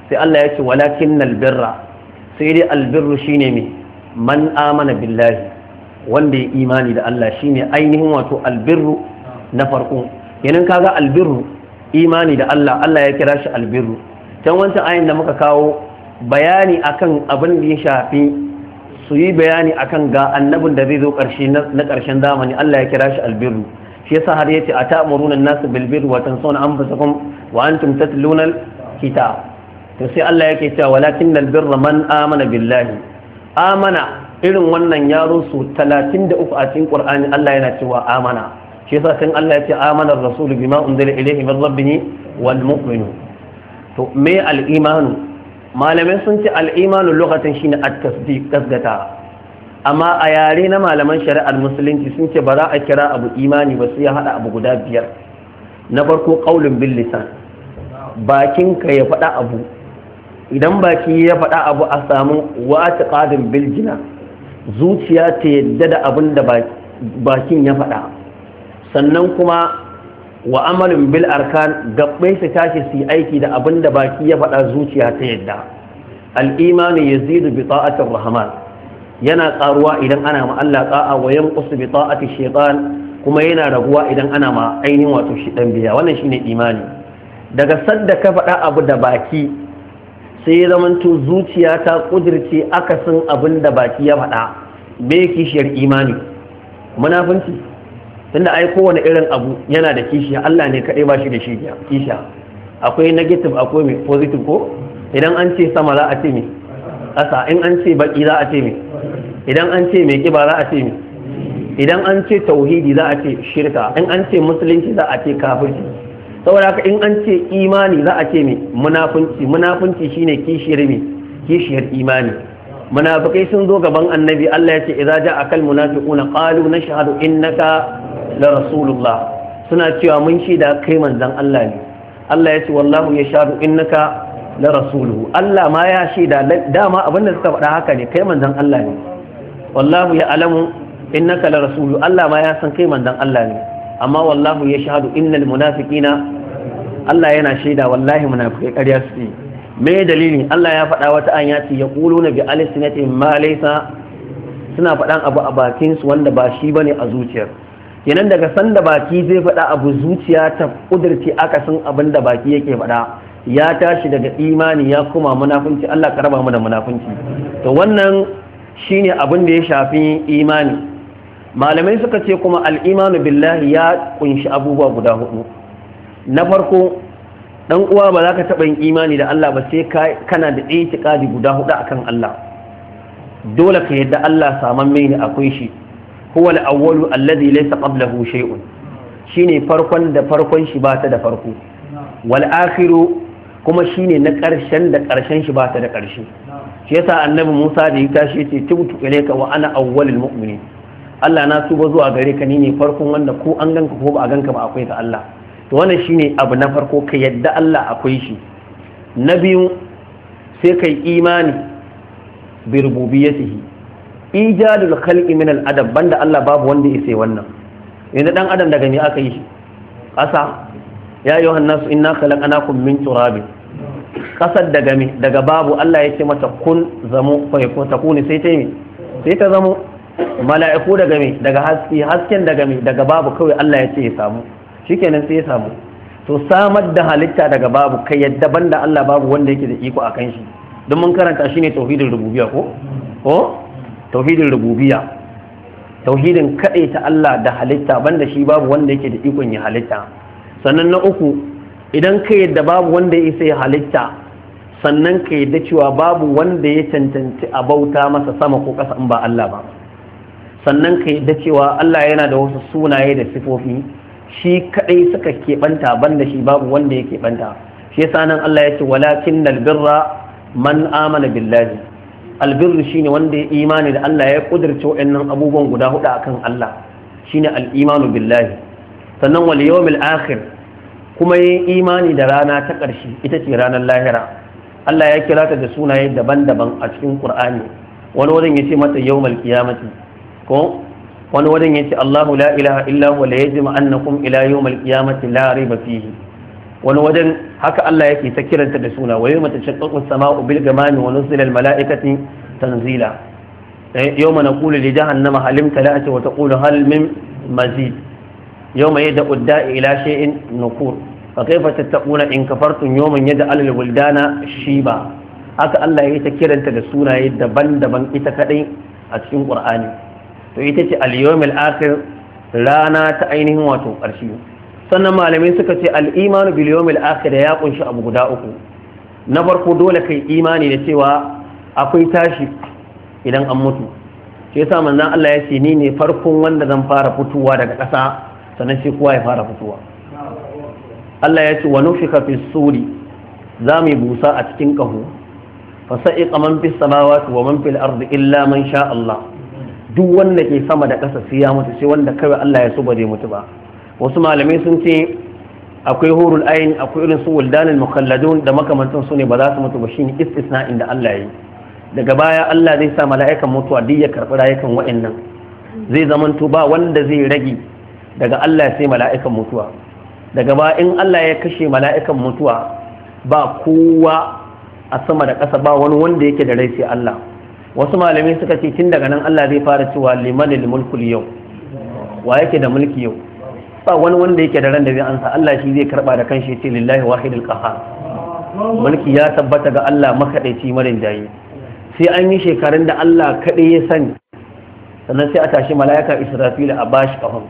sai Allah ya ce walakinnal birra sai dai albirru shine me man amana billahi wanda ya imani da Allah shine ainihin wato albirru na farko yanin kaga albirru imani da Allah Allah ya kira shi albirru can wancan ayin da muka kawo bayani akan abin da ya shafi su yi bayani akan ga annabin da zai zo ƙarshe na ƙarshen zamani Allah ya kira shi albirru shi yasa har yace atamuruna an-nas bil birri wa tansawna anfusakum wa antum tatluna al-kitab to sai Allah yake cewa walakinnal birra man amana billahi amana irin wannan yaro su talatin da uku a cikin Qur'ani Allah yana cewa amana shi yasa sai Allah ya ce amana ar-rasulu bima unzila ilayhi min rabbih wal mu'minun to me al-imanu malamai sun ce al-imanu lughatan shine at-tasdiq tasdata amma a yare na malaman shari'ar musulunci sun ce ba za a kira abu imani ba sai ya hada abu guda biyar na farko qaulun bil lisan bakin ka ya faɗa abu idan baki ya faɗa abu a samu wa'tiqadin bil jina zuciya ta yadda da abin da bakin ya faɗa sannan kuma wa amalin bil arkan gabbai su tashi su yi aiki da abin da baki ya faɗa zuciya ta yadda al-imanu yazidu bi ta'atir rahman yana karuwa idan ana ma Allah ta'a wa yanqusu bi ta'ati shaytan kuma yana raguwa idan ana ma ainihin wato shi dan biya wannan shine imani daga sadda ka faɗa abu da baki sai ya zamanto zuciya ta kudirce akasin abin da baki ya faɗa bai kishiyar imani munafunci tunda ai kowane irin abu yana da kishiya Allah ne kadai ba shi da shi kishiya akwai negative akwai mai positive ko idan an ce sama za a ce me ƙasa in an ce baki za a ce me idan an ce mai kiba za a ce me idan an ce tauhidi za a ce shirka in an ce musulunci za a ce kafirci saboda haka in an ce imani za a ce me munafunci munafunci shine kishiyar me kishiyar imani munafikai sun zo gaban annabi Allah ya ce idza ja'a kal munafiquna qalu nashhadu innaka la rasulullah suna cewa mun shaida kai manzon Allah ne Allah ya ce wallahu yashhadu innaka la rasuluhu Allah ma ya shaida dama abinda suka faɗa haka ne kai manzon Allah ne wallahu ya alamu innaka la rasulu Allah ma ya san kai manzon Allah ne amma wallahu yashhadu innal munafiqina Allah yana shaida wallahi munafikai ƙarya suke me dalili Allah ya faɗa wata an ya ce yaquluna bi alsinatihim ma laysa suna faɗan abu a bakin su wanda ba shi bane a zuciyar kenan daga sanda baki zai faɗa abu zuciya ta kudurci akasin abin da baki yake faɗa ya tashi daga imani ya kuma munafunci Allah ka raba mu da munafunci to wannan shine abin da ya shafi imani malamai suka ce kuma al-imanu billahi ya kunshi abubuwa guda hudu na farko dan uwa ba za ka taɓa yin imani da Allah ba sai kana da itiqadi guda hudu akan Allah dole ka yadda Allah saman mai ne akwai shi huwa al-awwalu alladhi laysa qablahu shay'un shine farkon da farkon shi ba ta da farko wal akhiru kuma shine na ƙarshen da ƙarshen shi ba ta da ƙarshe shi yasa annabi Musa da ya tashi yace tubtu ilayka wa ana awwalul mu'minin Allah na tuba zuwa gare ka ni ne farkon wanda ko an ganka ko ba a ganka ba akwai ka Allah to wannan shine abu na farko ka yadda Allah akwai shi na biyu sai kai imani bi rububiyyatihi ijadul khalqi min al adab banda Allah babu wanda yake wannan yanzu dan adam daga me aka yi shi ƙasa ya ayyuhan nasu inna khalaqnakum min turabin kasar daga me daga babu Allah yake mata kun zamu fa yakun takuni sai ta me sai ta zamo mala'iku daga me daga haske hasken daga me daga babu kawai Allah ya ce ya samu shikenan sai ya samu to samar da halitta daga babu kai yadda banda Allah babu wanda yake da iko akan shi don mun karanta shine tauhidin rububiyya ko ko tauhidin rububiyya tauhidin kadai ta Allah da halitta banda shi babu wanda yake da ikon ya halitta sannan na uku idan ka yadda babu wanda ya isa ya halitta sannan ka yadda cewa babu wanda ya cancanci a bauta masa sama ko ƙasa in ba Allah ba sannan ka yadda cewa Allah yana da wasu sunaye da sifofi shi kadai suka keɓanta banda shi babu wanda ya keɓanta shi yasa nan Allah ya ce walakin albirra man amana billahi albirru shine wanda ya imani da Allah ya kudurce waɗannan abubuwan guda hudu akan Allah shine al-imanu billahi sannan wal yawmil akhir kuma yin imani da rana ta ƙarshe ita ce ranar lahira Allah ya kira ta da sunaye daban-daban a cikin Qur'ani wani wurin yace mata yawmal qiyamati ko wani wurin yace Allahu la ilaha illa huwa la yajma annakum ila yawmal qiyamati la rayba fihi wani wajen haka Allah yake ta kiranta da suna wa yawma tashaqqaqu as-sama'u bil ghamami wa nuzila al mala'ikati tanzila yawma naqulu li jahannama hal imtala'at wa taqulu hal min mazid yawma yad'u ad-da'i ila shay'in nukur fa kayfa tattaquna in kafartum yawman yad'al al wildana shiba haka Allah yake ta kiranta da sunaye daban-daban ita kadai a cikin Qur'ani to ita ce al yawmil akhir rana ta ainihin wato ƙarshe sannan malamai suka ce al'imanu bil yawmil akhir ya kunshi abu guda uku na farko dole kai imani da cewa akwai tashi idan an mutu shi yasa manzon Allah ya ce ni ne farkon wanda zan fara fituwa daga ƙasa sannan sai kowa ya fara fituwa Allah ya ce wa nufika fis suri za mu busa a cikin ƙaho fa sa'iqa man fis samawati wa man fil ardi illa man sha Allah duk wanda ke sama da ƙasa sai ya mutu sai wanda kawai Allah ya so ba zai mutu ba wasu malamai sun ce akwai hurul ayin akwai irin su wuldanul mukhalladun da makamantan su ne ba za su mutu ba shine istisna inda Allah yi daga baya Allah zai sa mala'ikan mutuwa duk ya karbi rayukan wa'annan zai zamanto ba wanda zai rage daga Allah sai mala'ikan mutuwa daga baya in Allah ya kashe mala'ikan mutuwa ba kowa a sama da ƙasa ba wani wanda yake da rai sai Allah wasu malamai suka ce tun daga nan Allah zai fara cewa limanil mulkul yau wa yake da mulki yau ba wani wanda yake da ran da zai ansa Allah shi zai karba da kanshi ce lillahi wahidul qahhar mulki ya tabbata ga Allah makadaici marin jayi sai an yi shekarun da Allah kadai ya sani sannan sai a tashi malaika Israfil a bashi kafan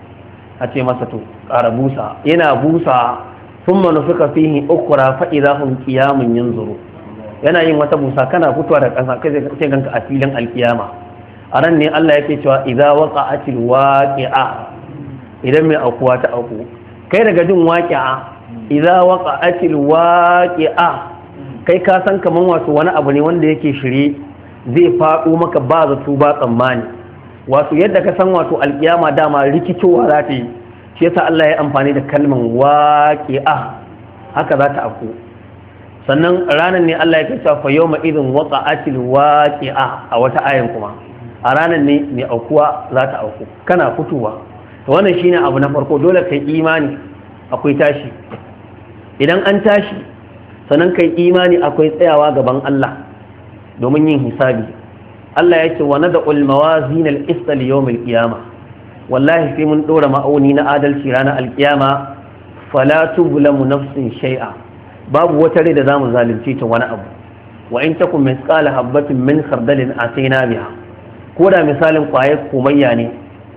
a ce masa to ƙara busa yana busa thumma nufika fihi ukhra fa idahum qiyamun yanzuru yana yin wata busa kana fitowa da ƙasa kai sai ganka a filin alkiyama a ran ne Allah yake cewa idza waqa'atil waqi'a idan mai aukuwa ta auku kai daga jin waqi'a idza waqa'atil waqi'a kai ka san kaman wato wani abu ne wanda yake shirye zai faɗo maka ba zato ba tsammani wato yadda ka san wato alkiyama dama rikicowa za ta yi shi yasa Allah ya amfani da kalman waqi'a haka za ta auku sannan ranar ne Allah ya kace fa yawma idin waqa'atil waqi'a a wata ayan kuma a ranar ne mai aukuwa za ta auku kana fitowa to wannan shine abu na farko dole kai imani akwai tashi idan an tashi sannan kai imani akwai tsayawa gaban Allah domin yin hisabi Allah ya ce wa nad'ul mawazin al-qist li yawm al-qiyamah wallahi sai mun dora ma'auni na adalci ranar al-qiyama fala tublamu nafsin shay'a babu wata rai da zamu zalunce ta wani abu wa in takum misqala habatin min khardalin atayna biha ko da misalin kwayar komayya ne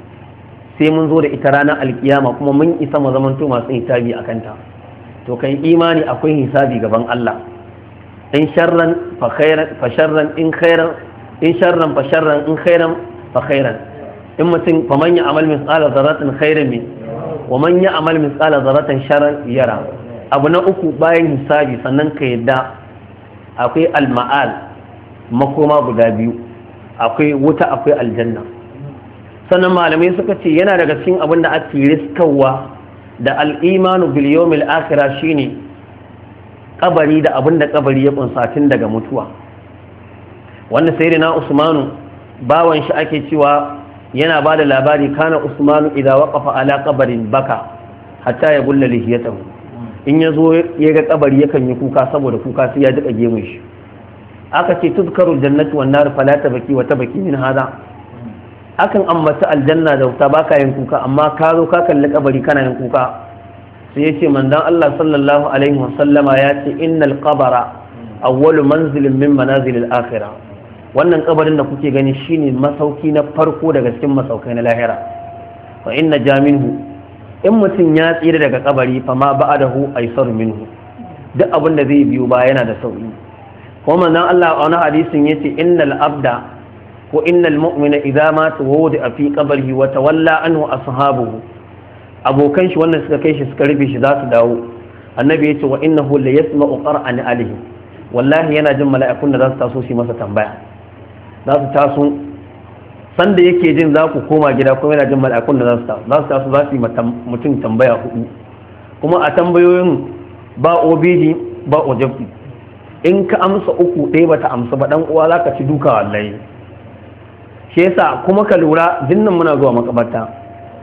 sai mun zo da ita ranar alkiyama kuma mun isa mu zamanto masu hisabi akan ta to kai imani akwai hisabi gaban Allah in sharran fa khairan fa sharran in khairan in sharran fa sharran in khairan fa khairan in mutum fa man ya'mal misqala dharratin khairan min wa man ya'mal misqala dharratin sharran yara abu na uku bayan hisabi sannan ka yadda akwai alma'al makoma guda biyu akwai wuta akwai aljanna sannan malamai suka ce yana daga cikin abin da ake riskawa da al'imanu bil yawmil akhirah shine kabari da abin da kabari ya kunsa tun daga mutuwa wanda sayyidina Usmanu bawan shi ake cewa yana bada labari kana Usmanu idza waqafa ala qabarin baka hatta ya bulla lihiyatahu in ya zo ya ga kabari yakan yi kuka saboda kuka sai ya jika gemun shi aka ce tuzkarul jannatu wan nar fala tabaki wa tabaki min hada akan ambata aljanna da wuta baka yin kuka amma ka zo ka kalli kabari kana yin kuka sai yace manzon Allah sallallahu alaihi wasallama ya ce innal qabara awwalu manzilin min manazilil akhirah wannan kabarin da kuke gani shine masauki na farko daga cikin masaukai na lahira fa inna jaminhu in mutum ya tsira daga kabari fa ma ba'adahu aysar minhu duk abin da zai biyo ba yana da sauki kuma manzon Allah a wani hadisin yace innal abda ko innal mu'mina idza mata wudi'a fi qabrihi wa tawalla anhu ashabuhu abokan shi wannan suka kai shi suka rufe shi za su dawo annabi yace wa innahu la yasma'u qara'an alihi wallahi yana jin mala'ikun da za su taso shi masa tambaya za su taso sanda yake jin za ku koma gida kuma yana jin mala'ikun da za su taso za su taso za su yi mutum tambaya hudu kuma a tambayoyin ba obidi ba ojabti in ka amsa uku ɗaya bata amsa ba dan uwa zaka ci duka wallahi shi yasa kuma ka lura dinnan muna zuwa makabarta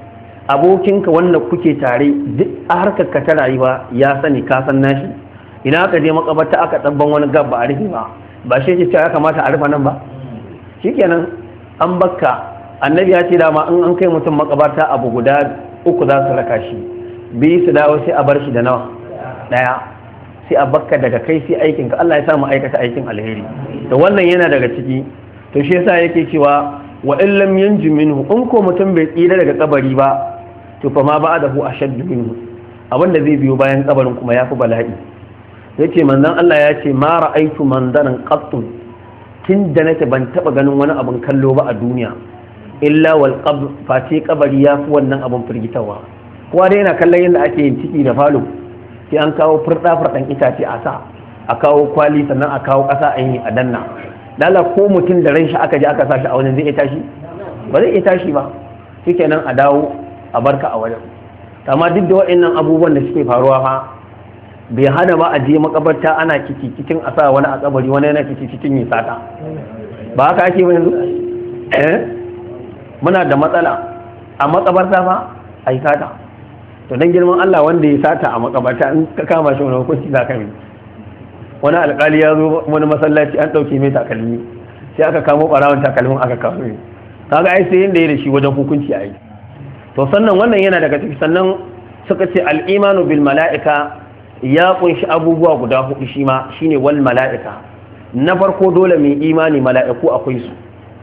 abokinka wanda kuke tare duk a harkar ka ta rayuwa ya sani ka san nashi, ina aka je makabarta aka tsabban wani gab ba a rufe ba ba shi ce ya kamata a rufe nan ba, shikenan an bakka. Annabi ya ce dama in an kai mutum makabarta abu guda uku za su raka shi, biyu su dawo sai a bar shi da nawa daya, sai a bakka daga kai sai aikin ka. Allah ya sa mu aikata aikin alheri, to wannan yana daga ciki. To shi yasa yake cewa wa in lam yanju minhu, in ko mutum bai tsira daga kabari ba, to fa ma ba'dahu ashaddu minhu, abinda zai biyo bayan kabarin kuma yafi bala'i. Yace manzon Allah ya ce ma ra'aitu mandaran qattun, tun da nake ban taba ganin wani abin kallo ba a duniya illa wal qabr, fati kabari yafi wannan abin firgitawa. kowa dai yana kallon yadda ake yin ciki da falo, sai an kawo furda furdan itace a sa, a kawo kwali, sannan a kawo kasa a yi a danna. Lala ko mutum da ran shi aka je aka sa shi a wajen zai iya tashi ba zai iya tashi ba, shikenan a dawo a barka a wajen. Amma duk da waɗannan abubuwan da suke faruwa fa bai hana ba a je makabarta ana kici cikin a sa wani a kabari, wani yana kici cikin yi sata, ba haka ake ba yanzu? eh muna da matsala a makabarta fa a yi sata. To dan girman Allah wanda ya sata a makabarta in ka kama shi wani hukunci za ka yi? Wani alƙali ya zo wani masallaci an ɗauke mai takalmi, sai aka kamo ɓarawon takalmin aka kawo ne, kaga ai sai yanda ya da shi wajen hukunci a yi. To sannan wannan yana daga ciki. Sannan suka ce al'imanu bil mala'ika ya kunshi abubuwa guda hudu, shi ma shine wal mala'ika. Na farko dole mai imani mala'iku akwai su.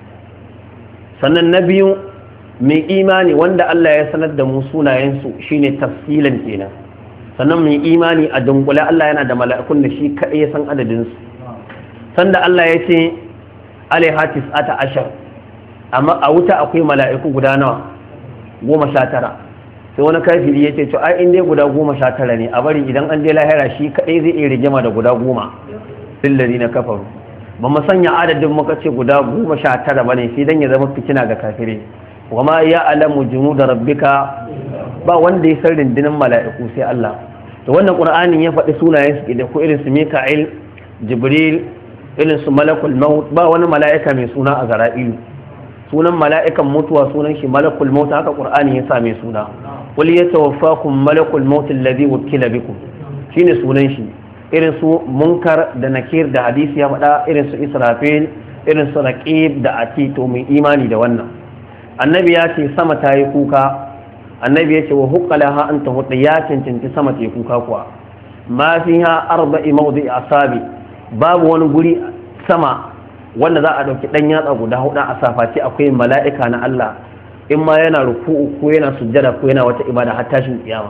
Sannan na biyu mai imani wanda Allah ya sanar da mu sunayensu shine tafsilan kenan. Sannan mai imani a dunkule Allah yana da mala'ikun da shi kaɗai ya san adadinsu. Sanda Allah ya ce alaiha tis'ata ashar, amma a wuta akwai mala'iku guda nawa? goma sha tara. Sai wani kafiri ya ce to ai in dai guda goma sha tara ne a bari idan an je lahira shi kaɗai zai iya rigima da guda goma lillari na kafaru. Ba mu sanya adadin muka ce guda goma sha tara ba ne sai dan ya zama fitina ga kafire. wa ma ya'lamu junuda rabbika, ba wanda ya san rundunar mala'iku sai Allah. To wannan qur'anin ya faɗi sunayen su da ko irin su Mika'il, Jibril, irin su malakul maut, ba wani mala'ika mai suna Azra'ilu. Sunan mala'ikan mutuwa sunan shi malakul maut, haka qur'ani ya sa mai suna. Qul yatawaffakum malakul maut alladhi wukila bikum, shine sunan shi. Irin su Munkar da Nakir da hadisi ya faɗa, irin su Israfil, irin su Raqib da Atid. To mai imani da wannan. Annabi ya ce sama ta yi kuka, annabi ya ce wa hukkalaha an ta hudu, ya cancanci sama ta yi kuka kuwa. Ma fi ha arba'i mawdi asabi, babu wani guri sama wanda za a ɗauki ɗan yatsa guda hudu a safaci akwai mala'ika na Allah, in ma yana ruku'u ko yana sujjada ko yana wata ibada har tashin kiyama.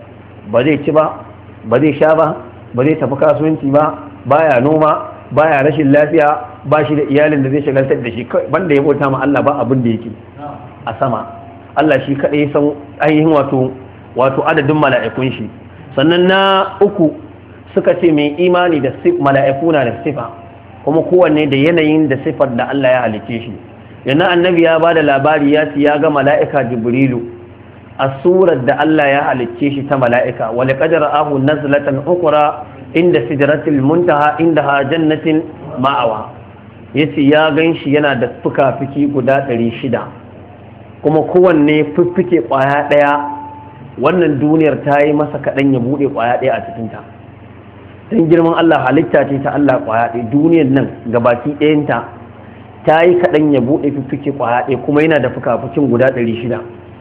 Ba zai ci ba, ba zai sha ba, ba zai tafi kasuwanci ba, baya noma, baya rashin lafiya, ba shi da iyalin da zai shagaltar da shi, banda ya bauta ma Allah ba abin da yake a sama. Allah shi kaɗai ya san ainihin wato wato adadin mala'ikun shi. Sannan na uku suka ce mai imani da mala'iku na da sifa, kuma kowanne da yanayin da sifar da Allah ya halice shi. Yana annabi ya ba da labari ya ce ya ga mala'ika Jibrilu a surar da Allah ya halicce shi ta mala'ika, wa laqad ra'ahu nazlatan ukhra inda sidratil muntaha indaha jannatin ma'awa. Yace ya ganshi yana da fuka-fiki guda ɗari shida, kuma kowanne fiffike ƙwaya ɗaya. Wannan duniyar ta yi masa kaɗan ya buɗe ƙwaya ɗaya a cikinta. Don girman Allah, halitta ce ta Allah ƙwaya ɗaya. Duniyar nan gabaki ɗayanta ta yi kaɗan ya buɗe fiffike ƙwaya ɗaya, kuma yana da fuka-fikin guda ɗari shida.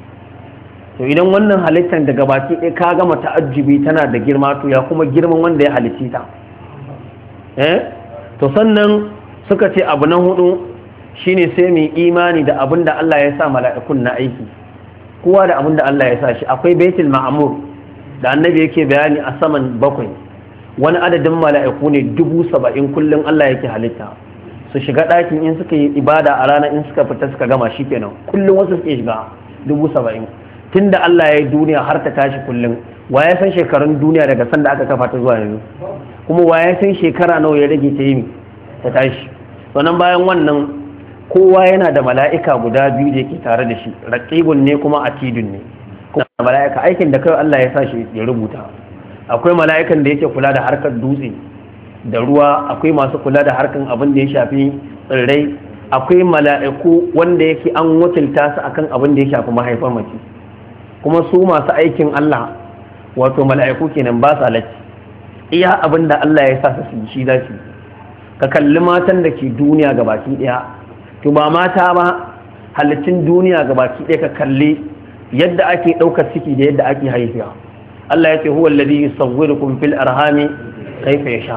To idan wannan halittar da gabaki ɗaya ka gama ta'ajjubi tana da girma, to ya kuma girman wanda ya halicci ta. Eh? To sannan suka ce abu na hudu shine sai mai imani da abin da Allah ya sa mala'ikun na aiki, kowa da abin da Allah ya sa shi. Akwai baitul ma'mur da annabi yake bayani a saman bakwai, wani adadin mala'iku ne dubu saba'in kullum Allah yake halitta su shiga ɗakin, in suka yi ibada a rana in suka fita suka gama shi kenan, kullum wasu suke shiga dubu saba'in. Tun da Allah ya yi duniya har ta tashi kullum, wa ya san shekarun duniya daga sanda aka kafa ta zuwa yanzu, kuma wa ya san shekara nawa ya rage ta yi ta tashi. Sannan bayan wannan kowa yana da mala'ika guda biyu da yake tare da shi, raqibun ne kuma atidun ne. Kuma mala'ika aikin da kai Allah ya sa shi ya rubuta. Akwai mala'ikan da yake kula da harkar dutse da ruwa, akwai masu kula da harkar abin da ya shafi tsirrai, akwai mala'iku wanda yake an wakilta su akan abin da ya shafi mahaifar mace. kuma su masu aikin Allah wato mala'iku kenan ba sa latti iya abinda Allah ya sa su shi za su ka kalli matan da ke duniya gabaki daya to ba mata ba halittun duniya gabaki daya ka kalli yadda ake daukar ciki da yadda ake haihuwa Allah ya ce huwa alladhi yusawwirukum fil arhami kayfa yasha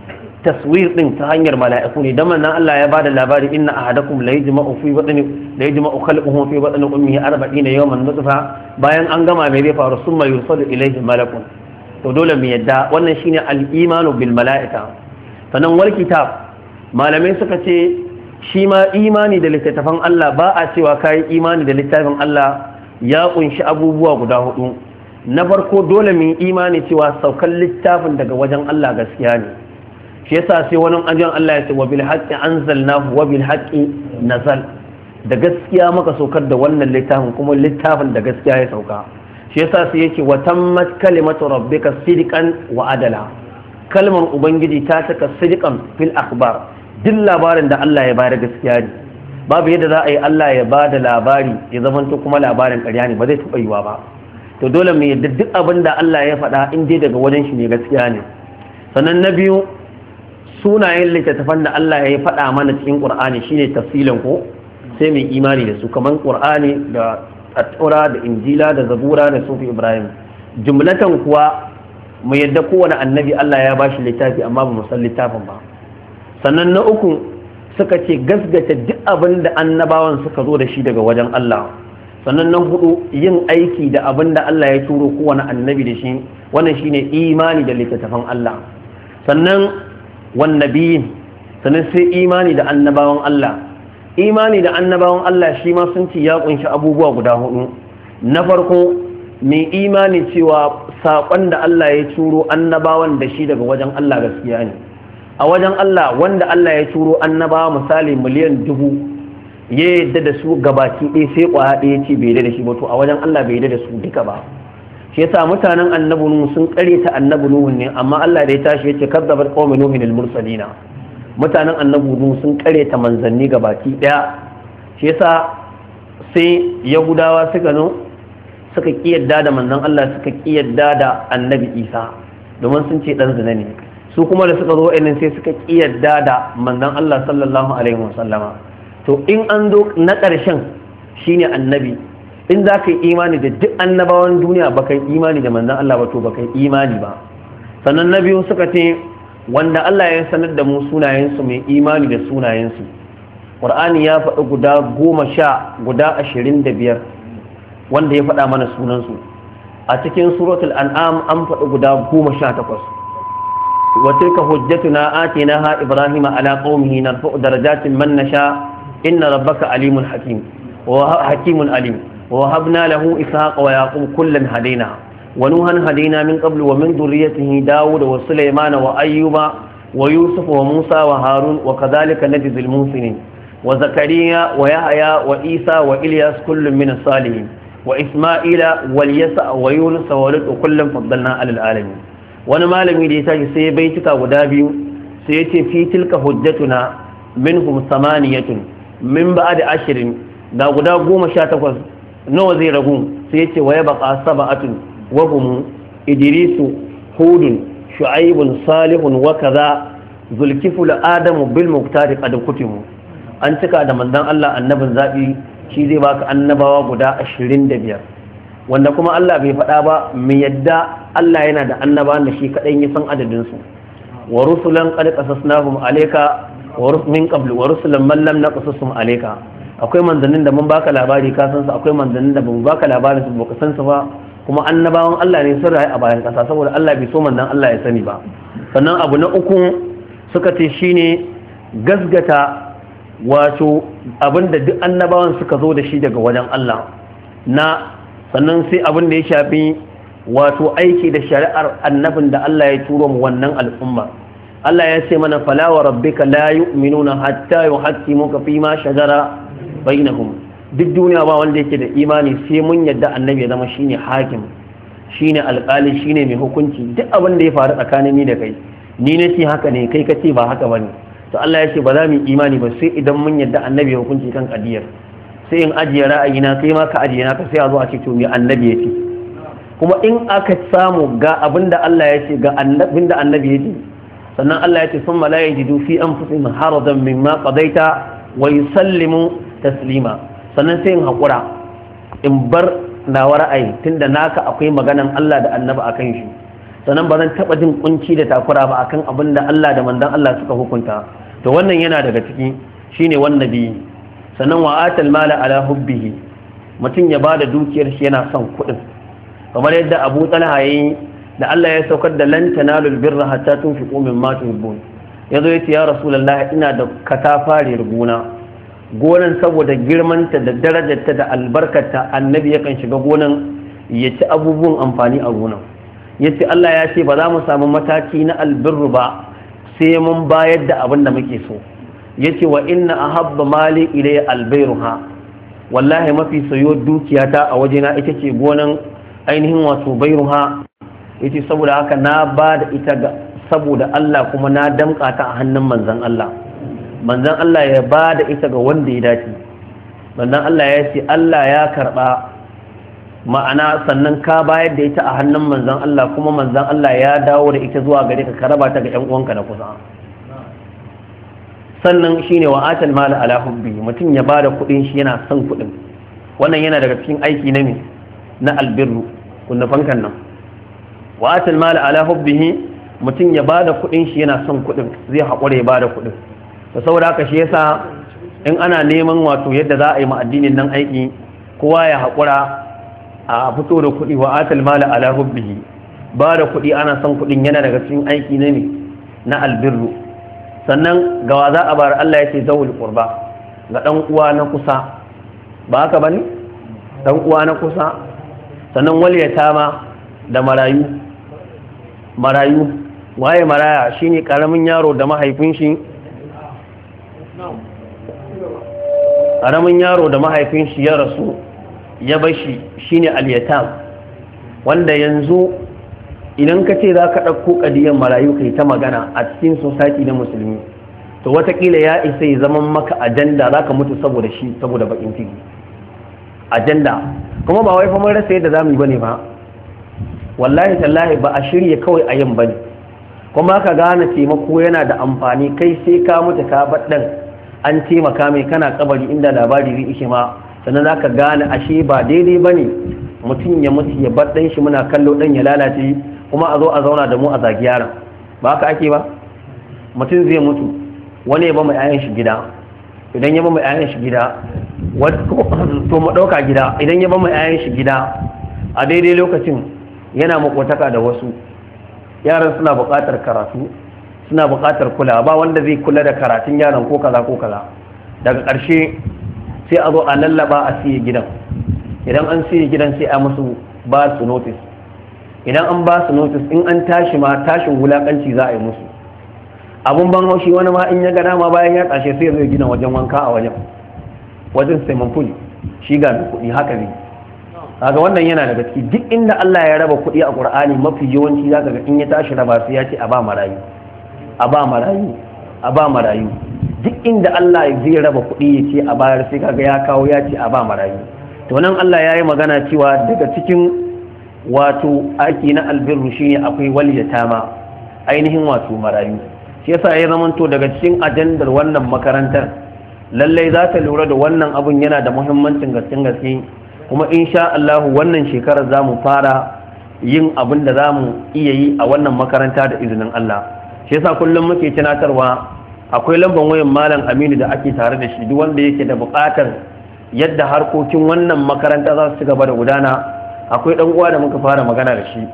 taswir din ta hanyar mala'iku ne dan manzon Allah ya bada labari inna ahadakum la yajma'u fi batni la yajma'u khalquhu fi batni ummihi arba'ina yawman nutfa bayan an gama mai zai faru summa yursalu ilayhi malakun to dole mu yadda wannan shine al-imanu bil mala'ika sanan wal kitab malamai suka ce shi ma imani da littafin Allah ba a cewa kai imani da littafin Allah ya kunshi abubuwa guda hudu na farko dole mu imani cewa saukan littafin daga wajen Allah gaskiya ne shi yasa sai wani ajin Allah ya ce wa bil haqqi anzalnahu wa bil haqqi nazal da gaskiya maka saukar da wannan littafin kuma littafin da gaskiya ya sauka shi yasa sai yake wa tammat kalimatu rabbika sidqan wa adala kalmar ubangiji ta saka sidqan fil akhbar duk labarin da Allah ya bayar gaskiya ne babu yadda za a yi Allah ya bada labari ya zamanto kuma labarin ƙarya ne ba zai taɓa yiwa ba to dole mu yadda duk abin da Allah ya faɗa in dai daga wajen shi ne gaskiya ne sannan na biyu sunayen littattafan da Allah ya faɗa mana cikin Qur'ani shine tafsilan ko sai mai imani da su kaman Qur'ani da At-Taura da Injila da Zabura da Sufi Ibrahim jumlatan kuwa mu yadda kowane annabi Allah ya bashi littafi amma ba mu san littafin ba sannan na uku suka ce gasgata duk abin da annabawan suka zo da shi daga wajen Allah sannan na hudu yin aiki da abin da Allah ya turo kowane annabi da shi wannan shine imani da littattafan Allah sannan wannabiyin sannan sai imani da annabawan Allah imani da annabawan Allah shi ma sun ci ya kunshi abubuwa guda hudu na farko mai imani cewa saƙon da Allah ya turo annabawan da shi daga wajen Allah gaskiya ne a wajen Allah wanda Allah ya turo annabawa misali miliyan dubu ya yadda da su gabaki ɗaya sai ƙwaya ɗaya ce bai yadda da shi ba to a wajen Allah bai yadda da su duka ba shi yasa mutanen annabi nuhu sun ƙaryata annabi nuhu ne amma Allah da ya tashi yace kadzabat qaumun nuhin al mursalina mutanen annabi nuhu sun ƙaryata manzanni gabaki ɗaya shi yasa sai yahudawa suka no suka kiyarda da manzon Allah suka kiyarda da annabi Isa domin sun ce dan zina ne su kuma da suka zo ɗin sai suka kiyarda da manzon Allah sallallahu alaihi wasallama to in an zo na ƙarshen shine annabi in za ka yi imani da duk annabawan duniya ba ka yi imani da manzan Allah ba to ba ka yi imani ba sannan na biyu suka ce wanda Allah ya sanar da mu sunayensu mai imani da sunayensu ƙur'ani ya faɗi guda goma sha guda ashirin da biyar wanda ya faɗa mana sunansu a cikin suratul an'am an faɗi guda goma sha takwas wa tilka hujjatuna atinaha ibrahima ala qaumihi narfa'u darajatin man nasha inna rabbaka alimun hakim wa hakimun alim ووهبنا له إسحاق ويعقوب كلا هدينا ونوحا هدينا من قبل ومن ذريته داود وسليمان وأيوب ويوسف وموسى وهارون وكذلك نجزي المحسنين وزكريا ويحيى وعيسى وإلياس كل من الصالحين وإسماعيل واليسع ويونس ولوط وكلا فضلنا على العالمين wani malami da ya tashi sai baituka guda biyu sai ya ce fi tilka hujjatuna minhum samaniyatun min ba'da ashirin da guda goma sha takwas nawa zai ragu sai ya ce wa ya baka saba'atun wa hum idrisu hudun shu'aibun salihun wa kaza zulkiful adamu bil muqtadi qad kutimu an cika da manzon Allah annabin zabi shi zai baka annabawa guda ashirin da biyar wanda kuma Allah bai faɗa ba mu yadda Allah yana da annabawan da shi kadai ya san adadin su wa rusulan qad qasasnahum alayka wa min qabl wa rusulan man lam naqsusum alayka akwai manzannin da mun baka labari ka san su akwai manzannin da mun baka labarin su baka san su ba kuma annabawan Allah ne sun rayu a bayan kasa saboda Allah bai so manzon Allah ya sani ba sannan abu na uku suka ce shine gasgata wato abinda duk annabawan suka zo da shi daga wajen Allah na sannan sai abin da ya shafi wato aiki da shari'ar annabin da Allah ya turo mu wannan al'umma Allah ya ce mana fala wa rabbika la yu'minuna hatta yuhaqqimuka fi ma shajara bainahum duk duniya ba wanda yake da imani sai mun yadda annabi ya zama shine hakim shine alƙali shine mai hukunci duk abin da ya faru tsakanin ni da kai ni ne ce haka ne kai kace ba haka bane to Allah ya ce ba za mu imani ba sai idan mun yadda annabi ya hukunci kan kadiyar sai in ajiye ra'ayina kai ma ka ajiye naka sai a zo a ce to me annabi yace kuma in aka samu ga abinda Allah ya ce ga abinda annabi ya ce sannan Allah ya ce sun la yajidu fi anfusihim harajan mimma qadaita wa yusallimu taslima sannan sai in hakura in bar nawa ra'ayi tunda naka akwai maganan Allah da annabi akan shi sannan ba zan taba jin kunci da takura ba akan abinda Allah da manzon Allah suka hukunta to wannan yana daga ciki shine wannan bi sannan wa atal mala ala hubbihi mutum ya bada dukiyar shi yana son kuɗin kamar yadda Abu Talha yayi da Allah ya saukar da lan tanalul birra hatta tunfiqu mimma tuhibbun yazo yace ya rasulullahi ina da katafariyar gona gonan saboda girmanta da darajarta da albarkarta annabi yakan shiga gonan ya ci abubuwan amfani a gonan yace Allah ya ce ba za mu samu mataki na albirru ba sai mun bayar da abin da muke so yace wa inna ahabba mali ilayya albayruha wallahi mafi sayo dukiyata a wajena ita ce gonan ainihin wato bayruha yace saboda haka na ba da ita ga saboda Allah kuma na damƙa ta a hannun manzon Allah manzon Allah ya ba da ita ga wanda ya dace manzon Allah ya ce Allah ya karba ma'ana sannan ka bayar da ita a hannun manzon Allah kuma manzon Allah ya dawo da ita zuwa gare ka ka raba ta ga ƴan uwanka na kusa sannan shine wa atal mal ala hubbi mutum ya bada kuɗin shi yana son kuɗin wannan yana daga cikin aiki na me na albirru kunna fankan nan wa atal mal ala hubbihi mutum ya bada kuɗin shi yana son kuɗin zai haƙura ya bada kuɗin to saboda haka shi yasa in ana neman wato yadda za a yi ma addinin nan aiki kowa ya haƙura a fito da kuɗi wa atal mal ala hubbihi bada kuɗi ana son kuɗin yana daga cikin aiki na me na albirru sannan gawa za a bar Allah ya ce zawul qurba ga dan uwa na kusa ba haka bane dan uwa na kusa sannan wal yatama da marayu marayu waye maraya shine karamin yaro da mahaifin shi karamin yaro da mahaifin shi ya rasu ya bashi shine al yatam wanda yanzu idan ka ce za ka ɗauko ƙadiyar marayu kai ta magana a cikin sosaki na musulmi to watakila ya isa ya zama maka ajanda za ka mutu saboda shi saboda bakin ciki ajanda kuma ba wai famar rasa yadda za mu yi bane ba wallahi tallahi ba a shirya kawai a yin bane kuma ka gane taimako yana da amfani kai sai ka mutu ka baɗan an taimaka mai kana kabari inda labari zai ishe ma sannan za ka gane ashe ba daidai bane mutum ya mutu ya baɗan shi muna kallo ɗan ya lalace kuma a zo a zauna da mu a zagi yaron ba haka ake ba mutum zai mutu wani ya ba mai ayan shi gida idan ya ba mai ayan shi gida to mu ɗauka gida idan ya ba mai ayan shi gida a daidai lokacin yana makotaka da wasu yaran suna buƙatar karatu suna buƙatar kula ba wanda zai kula da karatun yaron ko kaza ko kaza daga ƙarshe sai a zo a lallaba a siye gidan idan an siye gidan sai a musu ba su notice idan an ba su notice in an tashi ma tashin wulakanci za a yi musu abun ban haushi wani ma in ya gada ma bayan ya tashe sai zai gina wajen wanka a wajen wajen swimming pool shi ga kuɗi haka ne kaga wannan yana daga ciki duk inda Allah ya raba kuɗi a Qur'ani mafi yawanci zaka ga in ya tashi raba sai ya ce a ba marayu a ba marayu a ba marayu duk inda Allah zai raba kuɗi ya ce a bayar sai kaga ya kawo ya ce a ba marayu to nan Allah ya yi magana cewa daga cikin wato aiki na albirru shine akwai waliyatama ainihin wato marayu shi yasa ya zamanto daga cikin ajandar wannan makarantar lallai za ta lura da wannan abun yana da muhimmancin gaske gaske kuma insha Allah wannan shekarar zamu fara yin abin da zamu iya yi a wannan makaranta da izinin Allah shi yasa kullum muke tunatarwa akwai lambar wayan malam Aminu da ake tare da shi duk wanda yake da buƙatar yadda harkokin wannan makaranta za su ci gaba da gudana akwai dan uwa da muka fara magana da shi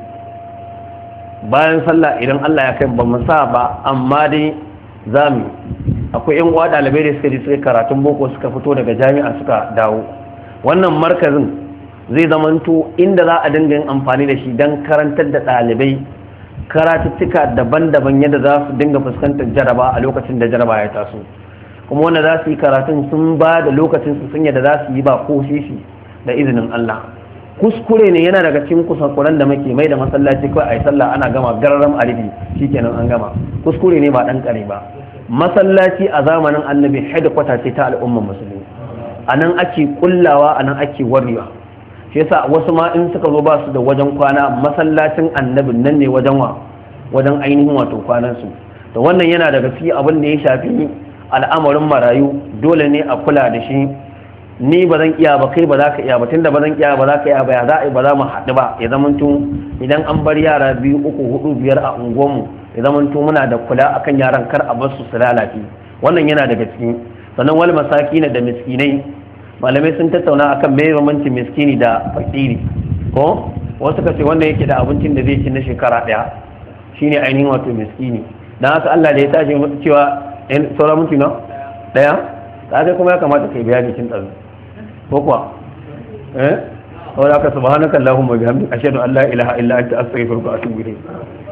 bayan sallah idan Allah ya kai ba mu sa ba amma dai zamu akwai yan uwa dalibai da suka je suka karatun boko suka fito daga jami'a suka dawo wannan markazin zai zamanto inda za a dinga yin amfani da shi dan karantar da dalibai karatuttuka daban-daban yadda za su dinga fuskantar jaraba a lokacin da jaraba ya taso kuma wanda za su yi karatun sun ba da lokacin su sun yadda za su yi ba ko shi da izinin Allah kuskure ne yana daga cikin kusakuran da muke mai da masallaci kawai a yi sallah ana gama gararam alibi shikenan an gama kuskure ne ba dan kare ba masallaci a zamanin annabi headquarter ce ta al'ummar musulmi a nan ake kullawa a nan ake warewa shi yasa wasu ma in suka zo ba su da wajen kwana masallacin annabin nan ne wajen wa wajen ainihin wato kwanansu da wannan yana daga cikin abin da ya shafi al'amarin marayu dole ne a kula da shi ni ba zan iya ba kai ba za ka iya ba tunda ba zan iya ba za ka iya ba ya za a yi ba za mu haɗu ba ya zamanto idan an bar yara biyu uku hudu biyar a unguwanmu ya zamanto muna da kula akan yaran kar a bar su su lalace wannan yana daga cikin sannan wal masakina da miskinai malamai sun tattauna akan me bambancin miskini da fakiri ko wasu ka ce wanda yake da abincin da zai ci na shekara daya shine ainihin wato miskini dan haka Allah da ya tashi cewa sauran minti na daya kaga kuma ya kamata kai bayani kin tsaro ko kuwa eh wala ka subhanaka allahumma bihamdika ashhadu an la ilaha illa anta astaghfiruka wa atubu ilayk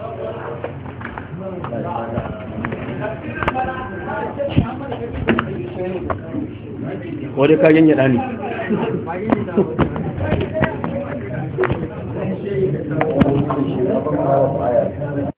wadda kayan yada ne